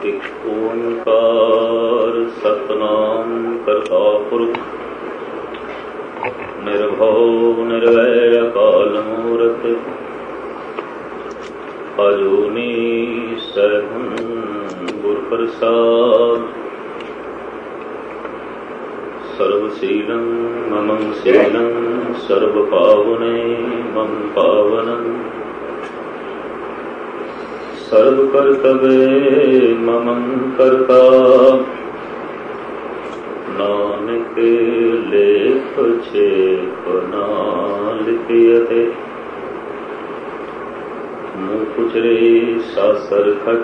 ਇੱਕ ਓੰਕਾਰ ਸਤਿਨਾਮ ਕਰਤਾ ਪੁਰਖ ਨਿਰਭਉ ਨਿਰਵੈਰ ਅਕਾਲ ਮੂਰਤ ਅਜੂਨੀ ਸੈਭੰ ਗੁਰ ਪ੍ਰਸਾਦ ਸਰਬ ਸੀਲੰ ਮਮੰ ਸੀਲੰ ਸਰਬ ਪਾਵਨੇ ਮਮ ਪਾਵਨੰ ਸਰਬ ਕਰਤਵੇ ਮਮੰ ਕਰਤਾ ਨਾਨਕ ਲੇਖ ਛੇਖ ਨਾ ਲਿਖਿਅਤੇ ਮੂੰਹ ਪੁਚਰੇ ਸਾਸਰ ਖਟ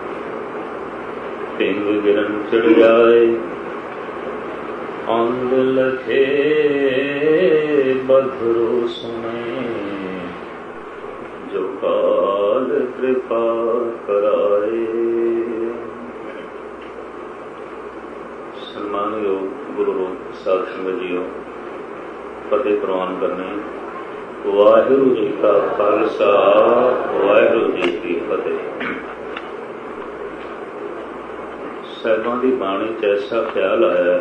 ਪਿੰਗ ਗਿਰਨ ਚੜ ਜਾਏ ਅੰਗ ਲਖੇ ਬਧਰੂ ਸੁਣੇ ਜੋ ਕਾਲ ਕਿਰਪਾ ਕਰਾਏ। ਸਨਮਾਨਯੋਗ ਗੁਰੂ ਸਾਧ ਸੰਗਤ ਜੀਓ, ਫਤਿਹ ਪ੍ਰਵਾਨ ਕਰਨੇ। ਵਾਹਿਗੁਰੂ ਜੀ ਕਾ ਖਾਲਸਾ, ਵਾਹਿਗੁਰੂ ਜੀ ਕੀ ਫਤਿਹ। ਸਾਹਿਬਾਂ ਦੀ ਬਾਣੀ 'ਚ ਐਸਾ ਖਿਆਲ ਆਇਆ,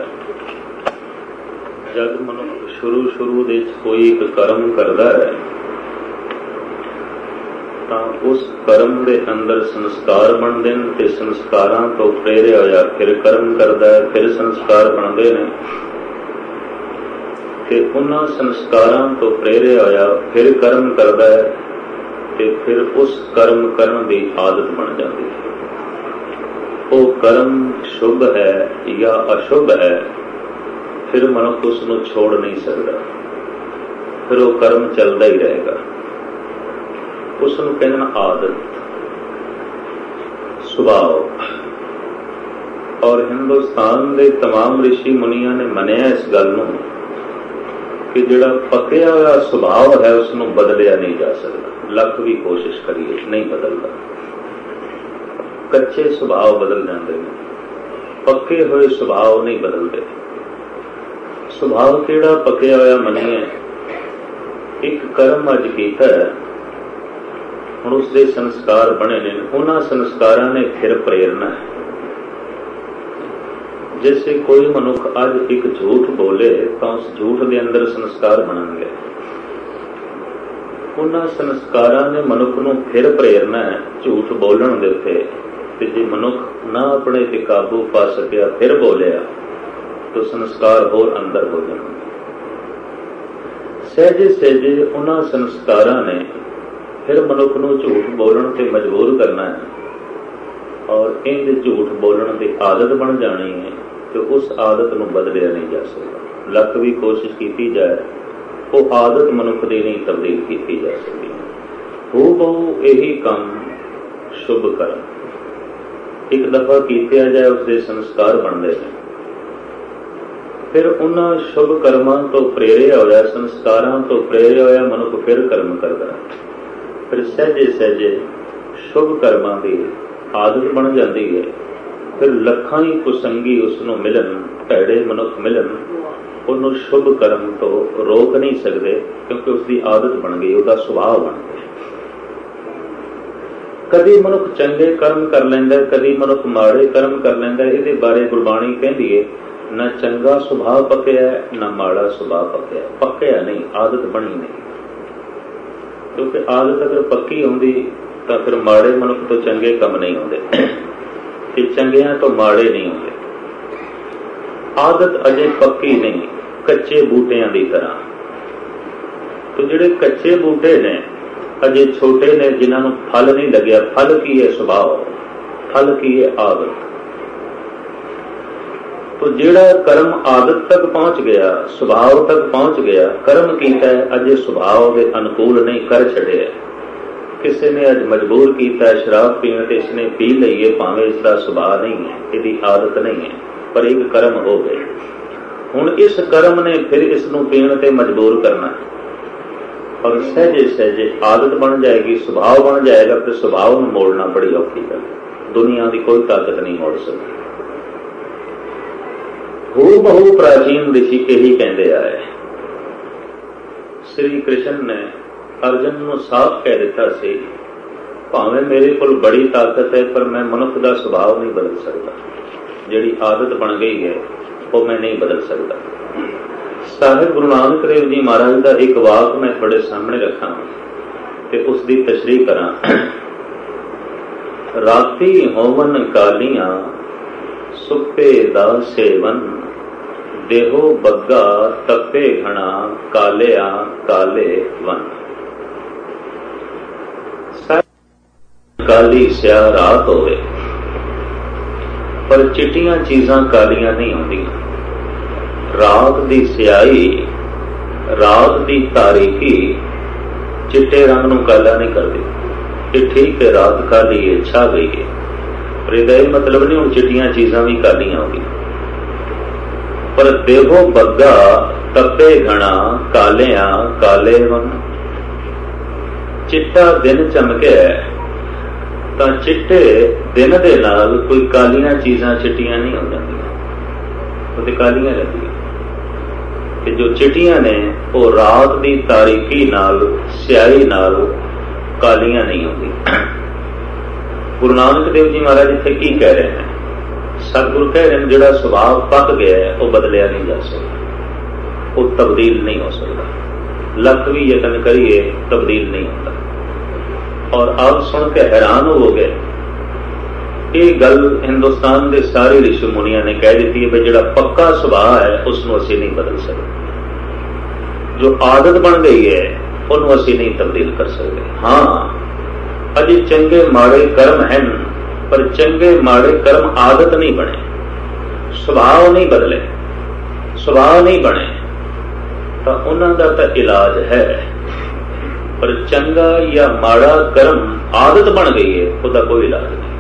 ਜਦ ਮਨੁੱਖ ਸ਼ੁਰੂ ਦੇ ਕੋਈ ਇੱਕ ਕਰਮ ਕਰਦਾ ਹੈ ਤਾਂ ਉਸ ਕਰਮ ਦੇ ਅੰਦਰ ਸੰਸਕਾਰ ਬਣਦੇ ਨੇ ਤੇ ਸੰਸਕਾਰਾਂ ਤੋਂ ਪ੍ਰੇਰਿਆ ਹੋਇਆ ਫਿਰ ਕਰਮ ਕਰਦਾ ਹੈ, ਫਿਰ ਸੰਸਕਾਰ ਬਣਦੇ ਨੇ ਤੇ ਉਹਨਾਂ ਸੰਸਕਾਰਾਂ ਤੋਂ ਪ੍ਰੇਰਿਆ ਹੋਇਆ ਫਿਰ ਕਰਮ ਕਰਦਾ ਹੈ ਤੇ ਫਿਰ ਉਸ ਕਰਮ ਕਰਨ ਦੀ ਆਦਤ ਬਣ ਜਾਂਦੀ ਹੈ। ਉਹ ਕਰਮ ਸ਼ੁਭ ਹੈ ਜਾਂ ਅਸ਼ੁਭ ਹੈ, ਫਿਰ ਮਨੁੱਖ ਉਸ ਨੂੰ ਛੋੜ ਨਹੀਂ ਸਕਦਾ, ਫਿਰ ਉਹ ਕਰਮ ਚੱਲਦਾ ਹੀ ਰਹੇਗਾ। ਉਸ ਨੂੰ ਕਹਿੰਦੇ ਨੇ ਆਦਤ, ਸੁਭਾਅ। ਔਰ ਹਿੰਦੁਸਤਾਨ ਦੇ ਤਮਾਮ ਰਿਸ਼ੀ ਮੁਨੀਆਂ ਨੇ ਮੰਨਿਆ ਇਸ ਗੱਲ ਨੂੰ ਕਿ ਜਿਹੜਾ ਪੱਕਿਆ ਹੋਇਆ ਸੁਭਾਅ ਹੈ ਉਸ ਨੂੰ ਬਦਲਿਆ ਨਹੀਂ ਜਾ ਸਕਦਾ, ਲੱਖ ਵੀ ਕੋਸ਼ਿਸ਼ ਕਰੀਏ ਨਹੀਂ ਬਦਲਦਾ। ਕੱਚੇ ਸੁਭਾਅ ਬਦਲ ਜਾਂਦੇ ਨੇ, ਪੱਕੇ ਹੋਏ ਸੁਭਾਅ ਨਹੀਂ ਬਦਲਦੇ। ਸੁਭਾਅ ਕਿਹੜਾ ਪੱਕਿਆ ਹੋਇਆ ਮੰਨੀਏ, ਇੱਕ ਕਰਮ ਅੱਜ ਕੀਤਾ ਹੈ, ਹੁਣ ਉਸਦੇ ਸੰਸਕਾਰ ਬਣੇ ਨੇ, ਉਹਨਾਂ ਸੰਸਕਾਰਾਂ ਨੇ ਫਿਰ ਪ੍ਰੇਰਨਾ ਹੈ। ਜੈਸੇ ਕੋਈ ਮਨੁੱਖ ਅੱਜ ਇੱਕ ਝੂਠ ਬੋਲੇ ਤਾਂ ਉਸ ਝੂਠ ਦੇ ਅੰਦਰ ਸੰਸਕਾਰ ਬਣਨਗੇ। ਉਹਨਾਂ ਸੰਸਕਾਰਾਂ ਨੇ ਮਨੁੱਖ ਨੂੰ ਫਿਰ ਪ੍ਰੇਰਨਾ ਹੈ ਝੂਠ ਬੋਲਣ ਦੇ ਉੱਤੇ, ਤੇ ਜੇ ਮਨੁੱਖ ਨਾ ਆਪਣੇ ਤੇ ਕਾਬੂ ਪਾ ਸਕਿਆ ਫਿਰ ਬੋਲਿਆ ਤਾਂ ਸੰਸਕਾਰ ਹੋਰ ਅੰਦਰ ਹੋ ਜਾਣਗੇ। ਸਹਿਜੇ ਸਹਿਜੇ ਉਹਨਾਂ ਸੰਸਕਾਰਾਂ ਨੇ ਫਿਰ ਮਨੁੱਖ ਨੂੰ ਝੂਠ ਬੋਲਣ ਤੇ ਮਜਬੂਰ ਕਰਨਾ ਹੈ, ਔਰ ਇੰਝ ਝੂਠ ਬੋਲਣ ਦੀ ਆਦਤ ਬਣ ਜਾਣੀ ਹੈ ਤੇ ਉਸ ਆਦਤ ਨੂੰ ਬਦਲਿਆ ਨਹੀਂ ਜਾ ਸਕਦਾ। ਲੱਖ ਵੀ ਕੋਸ਼ਿਸ਼ ਕੀਤੀ ਜਾਏ, ਉਹ ਆਦਤ ਮਨੁੱਖ ਦੀ ਨਹੀਂ ਤਬਦੀਲ ਕੀਤੀ ਜਾ ਸਕਦੀ। ਹੂ ਬਹੁ ਇਹੀ ਕੰਮ ਸ਼ੁਭ ਕਰਮ, ਇੱਕ ਦਫਾ ਕੀਤਿਆ ਜਾਏ ਉਸਦੇ ਸੰਸਕਾਰ ਬਣਦੇ ਨੇ। ਫਿਰ ਉਹਨਾਂ ਸ਼ੁਭ ਕਰਮਾਂ ਤੋਂ ਪ੍ਰੇਰਿਆ ਹੋਇਆ, ਸੰਸਕਾਰਾਂ ਤੋਂ ਪ੍ਰੇਰਿਆ ਹੋਇਆ ਮਨੁੱਖ ਫਿਰ ਕਰਮ ਕਰਦਾ ਹੈ। ਫਿਰ ਸਹਿਜੇ ਸਹਿਜੇ ਸ਼ੁਭ ਕਰਮਾਂ ਦੀ ਆਦਤ ਬਣ ਜਾਂਦੀ ਹੈ। ਫਿਰ ਲੱਖਾਂ ਹੀ ਕੁਸੰਗੀ ਉਸ ਨੂੰ ਮਿਲਣ, ਭੈੜੇ ਮਨੁੱਖ ਮਿਲਣ, ਉਹਨੂੰ ਸ਼ੁਭ ਕਰਮ ਤੋਂ ਰੋਕ ਨਹੀਂ ਸਕਦੇ, ਕਿਉਂਕਿ ਉਸਦੀ ਆਦਤ ਬਣ ਗਈ, ਉਹਦਾ ਸੁਭਾਅ ਬਣ ਗਿਆ। ਕਦੀ ਮਨੁੱਖ ਚੰਗੇ ਕਰਮ ਕਰ ਲੈਂਦਾ, ਕਦੀ ਮਨੁੱਖ ਮਾੜੇ ਕਰਮ ਕਰ ਲੈਂਦਾ। ਇਹਦੇ ਬਾਰੇ ਗੁਰਬਾਣੀ ਕਹਿੰਦੀ ਹੈ, ਨਾ ਚੰਗਾ ਸੁਭਾਅ ਪੱਕਿਆ ਨਾ ਮਾੜਾ ਸੁਭਾਅ ਪੱਕਿਆ। ਪੱਕਿਆ ਨਹੀਂ, ਆਦਤ ਬਣੀ ਨਹੀਂ। ਕਿਉਂਕਿ ਆਦਤ ਅਗਰ ਪੱਕੀ ਹੁੰਦੀ ਤਾਂ ਫਿਰ ਮਾੜੇ ਮਨੁੱਖ ਤੋਂ ਚੰਗੇ ਕੰਮ ਨਹੀਂ ਹੁੰਦੇ ਤੇ ਚੰਗਿਆਂ ਤੋਂ ਮਾੜੇ ਨਹੀਂ ਹੁੰਦੇ। ਆਦਤ ਅਜੇ ਪੱਕੀ ਨਹੀਂ, ਕੱਚੇ ਬੂਟਿਆਂ ਦੀ ਤਰ੍ਹਾਂ। ਤੇ ਜਿਹੜੇ ਕੱਚੇ ਬੂਟੇ ਨੇ, ਅਜੇ ਛੋਟੇ ਨੇ, ਜਿਨ੍ਹਾਂ ਨੂੰ ਫਲ ਨਹੀਂ ਲੱਗਿਆ। ਫਲ ਕੀ ਹੈ? ਸੁਭਾਅ। ਫਲ ਕੀ ਹੈ? ਆਦਤ। ਤੋ ਜਿਹੜਾ ਕਰਮ ਆਦਤ ਤੱਕ ਪਹੁੰਚ ਗਿਆ, ਸੁਭਾਅ ਤੱਕ ਪਹੁੰਚ ਗਿਆ, ਕਰਮ ਕੀਤਾ ਹੈ, ਅਜੇ ਸੁਭਾਅ ਦੇ ਅਨੁਕੂਲ ਨਹੀਂ, ਕਰ ਛੱਡਿਆ। ਕਿਸੇ ਨੇ ਅੱਜ ਮਜਬੂਰ ਕੀਤਾ ਸ਼ਰਾਬ ਪੀਣ ਤੇ ਇਸਨੇ ਪੀ ਲਈਏ, ਭਾਵੇਂ ਇਸਦਾ ਸੁਭਾਅ ਨਹੀਂ ਹੈ, ਇਹਦੀ ਆਦਤ ਨਹੀਂ ਹੈ, ਪਰ ਇੱਕ ਕਰਮ ਹੋ ਗਏ। ਹੁਣ ਇਸ ਕਰਮ ਨੇ ਫਿਰ ਇਸ ਨੂੰ ਪੀਣ ਤੇ ਮਜਬੂਰ ਕਰਨਾ, ਔਰ ਸਹਿਜੇ ਸਹਿਜੇ ਆਦਤ ਬਣ ਜਾਏਗੀ, ਸੁਭਾਅ ਬਣ ਜਾਏਗਾ। ਫਿਰ ਸੁਭਾਅ ਨੂੰ ਮੋੜਨਾ ਬੜੀ ਔਖੀ ਗੱਲ, ਦੁਨੀਆ ਦੀ ਕੋਈ ਤਾਕਤ ਨਹੀਂ ਮੋੜ ਸਕਦੀ। ਹੂ ਬਹੁ ਪ੍ਰਾਚੀਨ ਰਿਸ਼ੀ ਇਹੀ ਕਹਿੰਦੇ ਆਏ। ਸ੍ਰੀ ਕ੍ਰਿਸ਼ਨ ਨੇ ਅਰਜਨ ਨੂੰ ਸਾਫ਼ ਕਹਿ ਦਿੱਤਾ ਸੀ, ਭਾਵੇਂ ਮੇਰੇ ਕੋਲ ਬੜੀ ਤਾਕਤ है पर मैं मनुख का सुभाव नहीं बदल सकता। जिहड़ी आदत बन गई है वो मैं नहीं बदल सकता। साहिब गुरु नानक देव जी महाराज का एक वाक मैं थोड़े सामने रखा ते उसकी तशरीह करा। राती होवन कालियां सुपे दा सेवन, देहो बग्गा तपे घना कालिया काले वन। काली स्या रात होवे पर चिट्टियां चीज़ां कालियां नहीं होंदियां। रात दी स्याही, रात दी तारीकी चिट्टे रंग नूं काला नहीं करदी। ये ठीक है, रात काली है, छा गई है, पर इहदा इह मतलब नहीं हुण चिट्टियां चीज़ां भी कालियां हो गई। पर देहो बग्गा तपे घना कालिया काले वन। चिट्टा दिन चमके ਤਾਂ ਚਿੱਟੇ ਦਿਨ ਦੇ ਨਾਲ ਕੋਈ ਕਾਲੀਆਂ ਚੀਜ਼ਾਂ ਚਿੱਟੀਆਂ ਨਹੀਂ ਹੋ ਜਾਂਦੀਆਂ, ਉਹ ਤੇ ਕਾਲੀਆਂ ਲੱਗਦੀਆਂ। ਤੇ ਜੋ ਚਿੱਟੀਆਂ ਨੇ ਉਹ ਰਾਤ ਦੀ ਤਾਰੀਕੀ ਨਾਲ, ਸਿਆਹੀ ਨਾਲ ਕਾਲੀਆਂ ਨਹੀਂ ਹੁੰਦੀਆਂ। ਗੁਰੂ ਨਾਨਕ ਦੇਵ ਜੀ ਮਹਾਰਾਜ ਇੱਥੇ ਕੀ ਕਹਿ ਰਹੇ ਨੇ? ਸਤਿਗੁਰੂ ਕਹਿ ਰਹੇ ਨੇ ਜਿਹੜਾ ਸੁਭਾਅ ਪੱਕ ਗਿਆ ਹੈ ਉਹ ਬਦਲਿਆ ਨਹੀਂ ਜਾ ਸਕਦਾ, ਉਹ ਤਬਦੀਲ ਨਹੀਂ ਹੋ ਸਕਦਾ। ਲੱਖ ਵੀ ਯਤਨ ਕਰੀਏ ਤਬਦੀਲ ਨਹੀਂ ਹੁੰਦਾ। और आप सुन के हैरान हो गए, ये गल हिंदुस्तान के सारे ऋषि मुनिया ने कह दी है भी जो पक्का सुभाव है उसनों असीं नहीं बदल सकते, जो आदत बन गई है उन्होंने असीं नहीं तब्दील कर सकते। हाँ अजे चंगे माड़े कर्म हैं, पर चंगे माड़े कर्म आदत नहीं बने, सुभाव नहीं बदले, सुभाव नहीं बने, तो उन्हों का तो इलाज है। पर चंगा या माड़ा कर्म आदत बन गई है उसका कोई इलाज नहीं।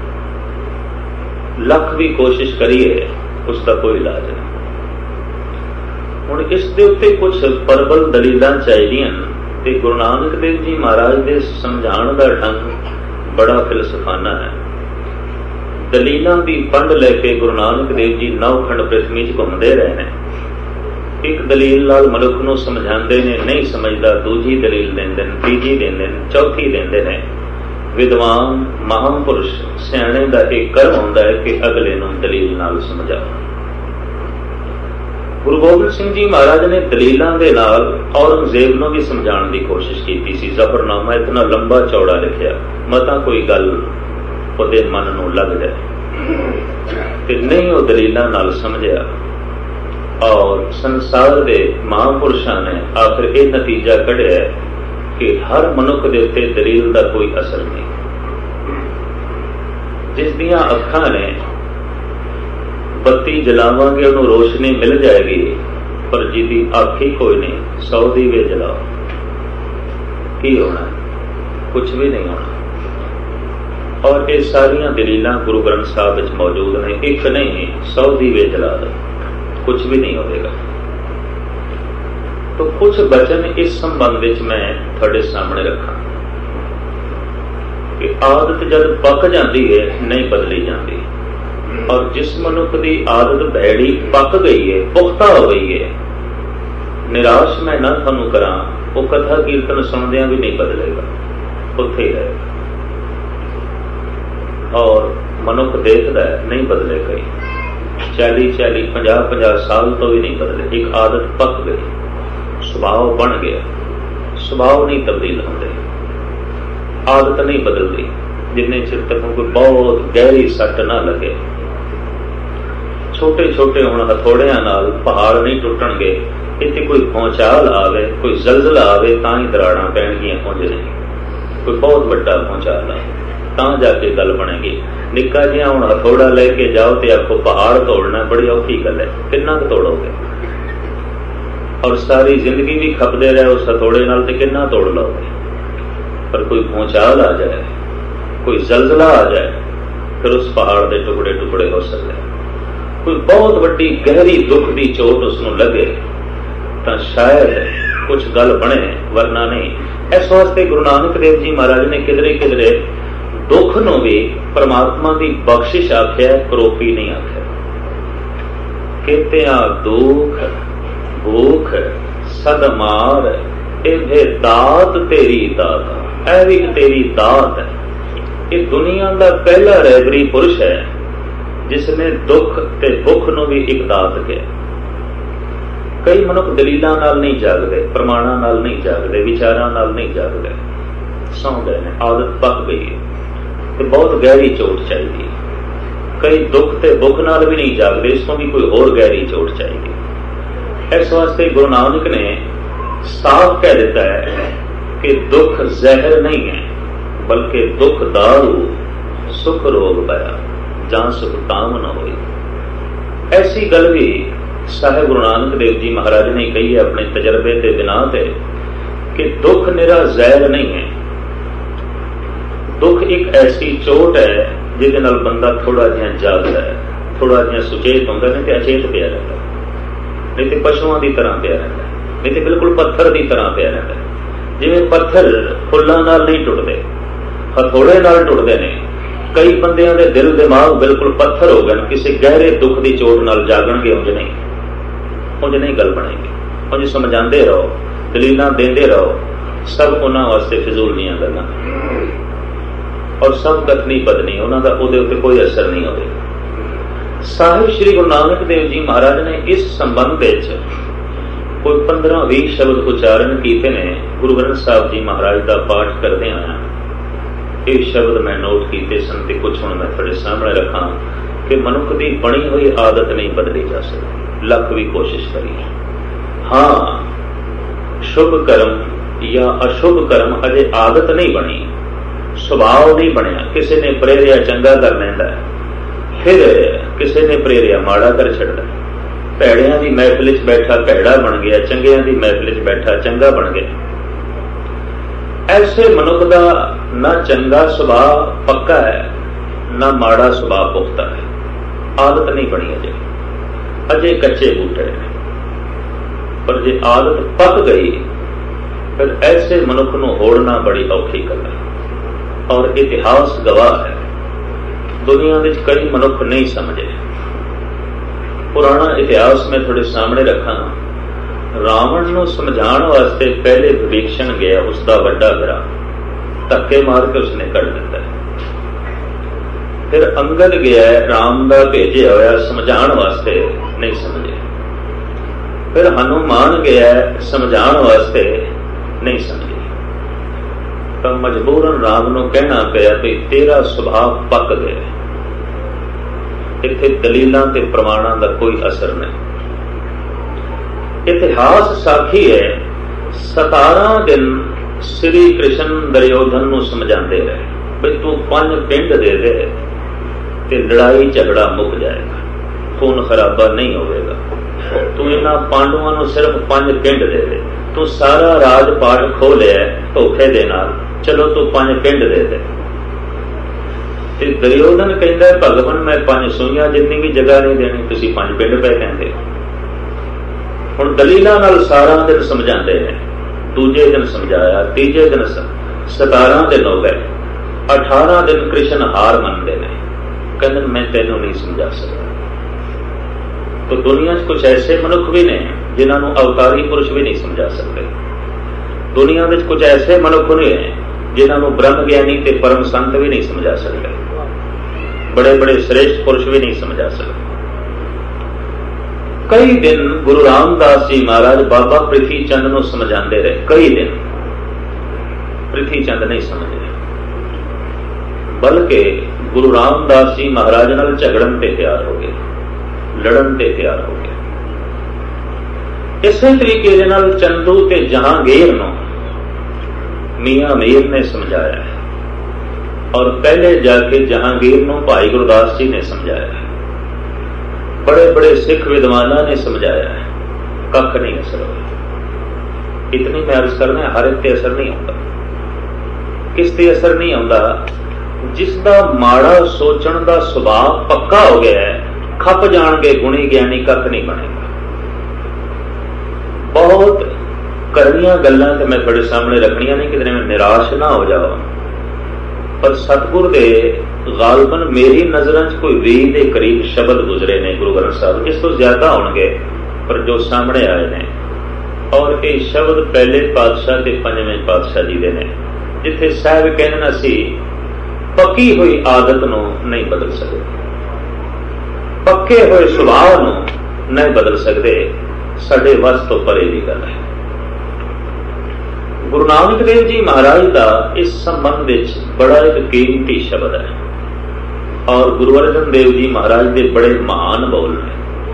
लख भी कोशिश करिए उसका कोई इलाज नहीं। हुण इस दे उत्ते कुछ प्रबल दलीलां चाहिए ते गुरु नानक देव जी महाराज दे समझाण दा ढंग बड़ा फिलसफाना है। दलीलां दी पंड लैके गुरु नानक देव जी नौखंड पृथ्वी च घुमदे रहे ने। एक दलील नाल मनुख नूं समझाते ने, नहीं समझदा दूजी दलील देंदे ने, तीजी देंदे ने, चौथी देंदे ने। विद्वान महापुरुष सियाणे दा एक कर्म हुंदा है कि अगले नूं दलील नाल समझाओ। गुरु गोबिंद सिंह जी महाराज ने दलीलां दे नाल औरंगजेब नूं भी समझाउण दी कोशिश कीती सी। जफरनामा इतना लंबा चौड़ा लिखिया, मतां कोई गल उहदे मन नूं लग जाए ते नहीं वो दलीलां नाल समझिया। और संसार के महापुरुषों ने आखिर यह नतीजा कढ़िया कि हर मनुख के उत्ते दलील का कोई असर नहीं। जिस दियां अखां ने बत्ती जलावांगे उन्होंने रोशनी मिल जाएगी, पर जिहदी अख ही कोई नहीं, 100 दीवे जलाओ की होना? कुछ भी नहीं होना। और ये सारियां दलीलां गुरु ग्रंथ साहब विच मौजूद ने। एक नहीं, 100 दीवे जला दो, कुछ भी नहीं होगा। तो कुछ वचन इस संबंध में मैं थोड़े सामने रखा कि आदत जब पक जाती है नहीं बदली जाती। और जिस मनुख की आदत भैड़ी पक गई है, पुख्ता हो गई है, निराश मैं ना थानू करा, वो कथा कीर्तन सुनदियां भी नहीं बदलेगा, उत्थे ही रहेगा। और मनुख देखता है नहीं बदलेगा ही, 40-40, 50-50 साल तो भी नहीं बदले। एक आदत पक गई, स्वभाव बन गया, स्वभाव नहीं तब्दील होते, आदत नहीं बदलती। जिन्ने चिर तक कोई बहुत गहरी सट ना लगे। छोटे छोटे हुण हथौड़ियां नाल पहाड़ नहीं टुटणगे। इत्थे कोई भौचाल आवे, कोई जलजला आवे तां ही दराड़ां पैणगीआं, पुंज नहीं। कोई बहुत वड्डा भौचाल आवे तां जाके गल बनेगी। निक्का जिहा हुण हथौड़ा लेके जाओ तो आखो पहाड़ तोड़ना, बड़ी औखी गल है, कितना क तोड़ोगे? और सारी जिंदगी भी खपदे रहे उस हथौड़े नाल ते कितना तोड़ लोगे? पर कोई भूचाल आ जाए, कोई जलजला आ जाए, फिर उस पहाड़ के टुकड़े टुकड़े हो सकते। कोई बहुत वड्डी गहरी दुख की चोट उसनूं लगे तो शायद कुछ गल बने, वरना नहीं। इस वास्ते गुरु नानक देव जी महाराज ने किधरे किधरे दुख नूं भी परमात्मा की बख्शिश आख्या, करोपी नहीं आख्या। कित्या दुख भूख सदमार, इहे दात तेरी दात, ऐ भी तेरी दात है। ਇਹ ਦੁਨੀਆ ਦਾ ਪਹਿਲਾ ਰਹਿਬਰੀ ਪੁਰਸ਼ ਹੈ ਜਿਸਨੇ ਦੁੱਖ ਤੇ ਭੁੱਖ ਨੂੰ ਵੀ ਇੱਕ ਦਾਤ ਕਿਹਾ। ਕਈ ਮਨੁੱਖ ਦਲੀਲਾਂ ਨਾਲ ਨਹੀਂ ਜਾਗਦੇ, ਪ੍ਰਮਾਣਾਂ ਨਾਲ ਨਹੀਂ ਜਾਗਦੇ, ਵਿਚਾਰਾਂ ਨਾਲ ਨਹੀਂ ਜਾਗਦੇ, ਸੌਂ ਗਏ ਨੇ, ਆਦਤ ਪੱਕ ਗਈ ਹੈ ਤੇ ਬਹੁਤ ਗਹਿਰੀ ਚੋਟ ਚਾਹੀਦੀ। ਕਈ ਦੁੱਖ ਤੇ ਭੁੱਖ ਨਾਲ ਵੀ ਨਹੀਂ ਜਾਗਦੇ, ਇਸ ਤੋਂ ਵੀ ਕੋਈ ਹੋਰ ਗਹਿਰੀ ਚੋਟ ਚਾਹੀਦੀ। ਇਸ ਵਾਸਤੇ ਗੁਰੂ ਨਾਨਕ ਨੇ ਸਾਫ਼ ਕਹਿ ਦਿੱਤਾ ਹੈ ਕਿ ਦੁੱਖ ਜ਼ਹਿਰ ਨਹੀਂ ਹੈ, ਬਲਕਿ ਦੁੱਖ ਦਾਰੂ ਸੁਖ ਰੋਗ ਪਿਆ, ਜਾਂ ਸੁਖ ਕਾਮ ਨਾ ਹੋਈ। ਐਸੀ ਗੱਲ ਵੀ ਸਾਹਿਬ ਗੁਰੂ ਨਾਨਕ ਦੇਵ ਜੀ ਮਹਾਰਾਜ ਨੇ ਕਹੀ ਹੈ ਆਪਣੇ ਤਜਰਬੇ ਤੇ ਬਿਨਾਂ ਤੇ ਕਿ ਦੁੱਖ ਨਿਰਾ ਜ਼ਹਿਰ ਨਹੀਂ ਹੈ। ਦੁੱਖ ਇੱਕ ਐਸੀ ਚੋਟ ਹੈ ਜਿਹਦੇ ਨਾਲ ਬੰਦਾ ਥੋੜਾ ਜਿਹਾ ਜਾਗਦਾ ਹੈ, ਥੋੜਾ ਜਿਹਾ ਸੁਚੇਤ ਹੁੰਦਾ, ਨਹੀਂ ਤੇ ਅਚੇਤ ਪਿਆ ਰਹਿੰਦਾ, ਨਹੀਂ ਤੇ ਪਸ਼ੂਆਂ ਦੀ ਤਰ੍ਹਾਂ ਪਿਆ ਰਹਿੰਦਾ, ਨਹੀਂ ਤੇ ਬਿਲਕੁਲ ਪੱਥਰ ਦੀ ਤਰ੍ਹਾਂ ਪਿਆ ਰਹਿੰਦਾ। ਜਿਵੇਂ ਪੱਥਰ ਫੁੱਲਾਂ ਨਾਲ ਨਹੀਂ ਟੁੱਟਦੇ, ਹਥੌੜੇ ਨਾਲ ਟੁੱਟਦੇ ਨੇ। ਕਈ ਬੰਦਿਆਂ ਦੇ ਦਿਲ ਦਿਮਾਗ ਬਿਲਕੁਲ ਪੱਥਰ ਹੋ ਗਏ, ਕਿਸੇ ਗਹਿਰੇ ਦੁੱਖ ਦੀ ਚੋਟ ਨਾਲ ਜਾਗਣਗੇ, ਉਂਝ ਨਹੀਂ ਗੱਲ ਬਣੇਗੀ। ਉਂਝ ਸਮਝਾਉਂਦੇ ਰਹੋ, ਦਲੀਲਾਂ ਦਿੰਦੇ ਰਹੋ, ਸਭ ਉਹਨਾਂ ਵਾਸਤੇ ਫਿਜ਼ੂਲ ਦੀਆਂ ਗੱਲਾਂ, ਔਰ ਸਭ ਕਥਨੀ ਬਦਨੀ, ਉਹਨਾਂ ਦਾ ਉਹਦੇ ਉੱਤੇ ਕੋਈ ਅਸਰ ਨਹੀਂ ਹੋਵੇਗਾ। ਸਾਹਿਬ ਸ੍ਰੀ ਗੁਰੂ ਨਾਨਕ ਦੇਵ ਜੀ ਮਹਾਰਾਜ ਨੇ ਇਸ ਸੰਬੰਧ ਵਿੱਚ ਕੋਈ 15-20 ਸ਼ਬਦ ਉਚਾਰਨ ਕੀਤੇ ਨੇ। ਗੁਰੂ ਗ੍ਰੰਥ ਸਾਹਿਬ ਜੀ ਮਹਾਰਾਜ ਦਾ ਪਾਠ ਕਰਦੇ ਆਇਆ, ਇਹ ਸ਼ਬਦ ਮੈਂ ਨੋਟ ਕੀਤੇ ਸਨ ਤੇ ਕੁਝ ਹੁਣ ਮੈਂ ਤੁਹਾਡੇ ਸਾਹਮਣੇ ਰੱਖਾਂ ਕਿ ਮਨੁੱਖ ਦੀ ਬਣੀ ਹੋਈ ਆਦਤ ਨਹੀਂ ਬਦਲੀ ਜਾ ਸਕਦੀ, ਲੱਖ ਵੀ ਕੋਸ਼ਿਸ਼ ਕਰੀਏ। ਹਾਂ, ਸ਼ੁਭ ਕਰਮ ਜਾਂ ਅਸ਼ੁਭ ਕਰਮ ਅਜੇ ਆਦਤ ਨਹੀਂ ਬਣੀ, ਸੁਭਾਅ ਨਹੀਂ ਬਣਿਆ। ਕਿਸੇ ਨੇ ਪ੍ਰੇਰਿਆ ਚੰਗਾ ਕਰ ਲੈਂਦਾ, ਫਿਰ ਕਿਸੇ ਨੇ ਪ੍ਰੇਰਿਆ ਮਾੜਾ ਕਰ ਛੱਡਦਾ। ਭੈੜਿਆਂ ਦੀ ਮਹਿਫਿਲ 'ਚ ਬੈਠਾ ਭੈੜਾ ਬਣ ਗਿਆ, ਚੰਗਿਆਂ ਦੀ ਮਹਿਫਿਲ 'ਚ ਬੈਠਾ ਚੰਗਾ ਬਣ ਗਿਆ। ਐਸੇ ਮਨੁੱਖ ਦਾ ਨਾ ਚੰਗਾ ਸੁਭਾਅ ਪੱਕਾ ਹੈ, ਨਾ ਮਾੜਾ ਸੁਭਾਅ ਪੁਖਤਾ ਹੈ। ਆਦਤ ਨਹੀਂ ਬਣੀ ਅਜੇ ਕੱਚੇ ਬੂਟੇ ਨੇ। ਪਰ ਜੇ ਆਦਤ ਪੱਕ ਗਈ ਫਿਰ ਐਸੇ ਮਨੁੱਖ ਨੂੰ ਹੋੜਨਾ ਬੜੀ ਔਖੀ ਗੱਲ ਹੈ। ਔਰ ਇਤਿਹਾਸ ਗਵਾਹ ਹੈ, ਦੁਨੀਆ ਵਿੱਚ ਕਈ ਮਨੁੱਖ ਨਹੀਂ ਸਮਝੇ। ਪੁਰਾਣਾ ਇਤਿਹਾਸ ਮੈਂ ਤੁਹਾਡੇ ਸਾਹਮਣੇ ਰੱਖਾਂ। ਰਾਵਣ ਨੂੰ ਸਮਝਾਉਣ ਵਾਸਤੇ ਪਹਿਲੇ ਵਿਭੀਸ਼ਣ ਗਿਆ, ਉਸਦਾ ਵੱਡਾ ਭਰਾ, ਧੱਕੇ ਮਾਰ ਕੇ ਉਸਨੇ ਕੱਢ ਦਿੱਤਾ। ਫਿਰ ਅੰਗਦ ਗਿਆ, ਰਾਮ ਦਾ ਭੇਜਿਆ ਹੋਇਆ ਸਮਝਾਉਣ ਵਾਸਤੇ, ਨਹੀਂ ਸਮਝੇ। ਫਿਰ ਹਨੂਮਾਨ ਗਿਆ ਸਮਝਾਉਣ ਵਾਸਤੇ, ਨਹੀਂ ਸਮਝੇ। ਤਾਂ ਮਜਬੂਰਨ ਰਾਮ ਨੂੰ ਕਹਿਣਾ ਪਿਆ ਕਿ ਤੇਰਾ ਸੁਭਾਅ ਪੱਕ ਗਿਆ, ਇੱਥੇ ਦਲੀਲਾਂ ਤੇ ਪ੍ਰਮਾਣਾਂ ਦਾ ਕੋਈ ਅਸਰ ਨਹੀਂ। ਇਤਿਹਾਸ ਸਾਖੀ ਹੈ, 17 ਦਿਨ ਸ੍ਰੀ ਕ੍ਰਿਸ਼ਨ ਦੁਰਯੋਧਨ ਨੂੰ ਸਮਝਾਉਂਦੇ ਰਹੇ ਬਈ ਤੂੰ 5 ਪਿੰਡ ਦੇ ਦੇ ਤੇ ਲੜਾਈ ਝਗੜਾ ਮੁੱਕ ਜਾਏਗਾ, ਖੂਨ ਖਰਾਬਾ ਨਹੀਂ ਹੋਵੇਗਾ। ਤੂੰ ਇਹਨਾਂ ਪਾਂਡਵਾਂ ਨੂੰ ਸਿਰਫ 5 ਪਿੰਡ ਦੇ ਦੇ, ਤੂੰ ਸਾਰਾ ਰਾਜ ਪਾਟ ਖੋਹ ਲਿਆ ਧੋਖੇ ਦੇ ਨਾਲ, ਚਲੋ ਤੂੰ 5 ਪਿੰਡ ਦੇ ਦੇ। ਤੇ ਦੁਰਯੋਧਨ ਕਹਿੰਦਾ ਭਗਵਾਨ ਮੈਂ 5 ਸੂਈਆਂ ਜਿੰਨੀ ਵੀ ਜਗ੍ਹਾ ਨਹੀਂ ਦੇਣੀ, ਤੁਸੀਂ 5 ਪਿੰਡ ਪੈ ਕਹਿੰਦੇ। ਹੁਣ ਦਲੀਲਾਂ ਨਾਲ ਸਾਰਾ ਦਿਨ ਸਮਝਾਉਂਦੇ ਨੇ, ਦੂਜੇ ਦਿਨ ਸਮਝਾਇਆ, ਤੀਜੇ ਦਿਨ 17 ਦਿਨ ਹੋ ਗਏ, 18 ਦਿਨ ਕ੍ਰਿਸ਼ਨ ਹਾਰ ਮੰਨਦੇ ਨੇ, ਕਹਿੰਦੇ ਮੈਂ ਤੈਨੂੰ ਨਹੀਂ ਸਮਝਾ ਸਕਦਾ। तो दुनिया कुछ ऐसे मनुख भी ने जिन्होंने अवतारी पुरुष भी नहीं समझा सकते। दुनिया में कुछ ऐसे मनुख ने जिन्होंने ब्रह्म ज्ञानी ते परम संत भी नहीं समझा सकते, बड़े बड़े श्रेष्ठ पुरुष भी नहीं समझा सकते। कई दिन गुरु रामदास जी महाराज बाबा पृथ्वी चंद को समझाते रहे, कई दिन पृथ्वी चंद नहीं समझे, बल्कि गुरु रामदास जी महाराज नाल झगड़न ते तैयार हो गए, लड़न ते तैयार हो गए। इसे तरीके दे नाल चंदू ते जहांगीर नूं मियां मीर ने समझाया है, और पहले जाके जहांगीर नूं भाई गुरदास जी ने समझाया है, बड़े बड़े सिख विद्वाना ने समझाया है, कख नहीं असर होया। इतनी मैं अर्ज करना, हर एक ते असर नहीं होता। किस ते असर नहीं होता? जिसका माड़ा सोचण का सुभाव पक्का हो गया है, खप जाणगे गुणी ज्ञानी, कख नहीं बनेगा। बहुत करनिया गल्लां ते मैं तुहाडे सामने रखनियां नहीं, कितने में निराश ना हो जाओ, पर सतगुर दे गालबन मेरी नज़रां च कोई 20 के करीब शब्द गुजरे ने गुरु ग्रंथ साहब, इस तो ज्यादा होणगे पर जो सामने आए ने। और ये शब्द पहले पातशाह ते पंजवें पातशाह जी दे ने, जिथे साहब कहना सी ਪੱਕੀ ਹੋਈ ਆਦਤ ਨੂੰ ਨਹੀਂ ਬਦਲ ਸਕਦੇ, ਪੱਕੇ ਹੋਏ ਸੁਭਾਅ ਨੂੰ ਨਹੀਂ ਬਦਲ ਸਕਦੇ। ਸਾਡੇ ਵੱਸ ਤੋਂ ਪਰੇ ਦੀ ਗੱਲ ਹੈ। ਗੁਰੂ ਨਾਨਕ ਦੇਵ ਜੀ ਮਹਾਰਾਜ ਦਾ ਇਸ ਸੰਬੰਧ ਵਿੱਚ ਬੜਾ ਇੱਕ ਕੀਮਤੀ ਸ਼ਬਦ ਹੈ ਔਰ ਗੁਰੂ ਅਰਜਨ ਦੇਵ ਜੀ ਮਹਾਰਾਜ ਦੇ ਬੜੇ ਮਹਾਨ ਬੋਲ ਨੇ।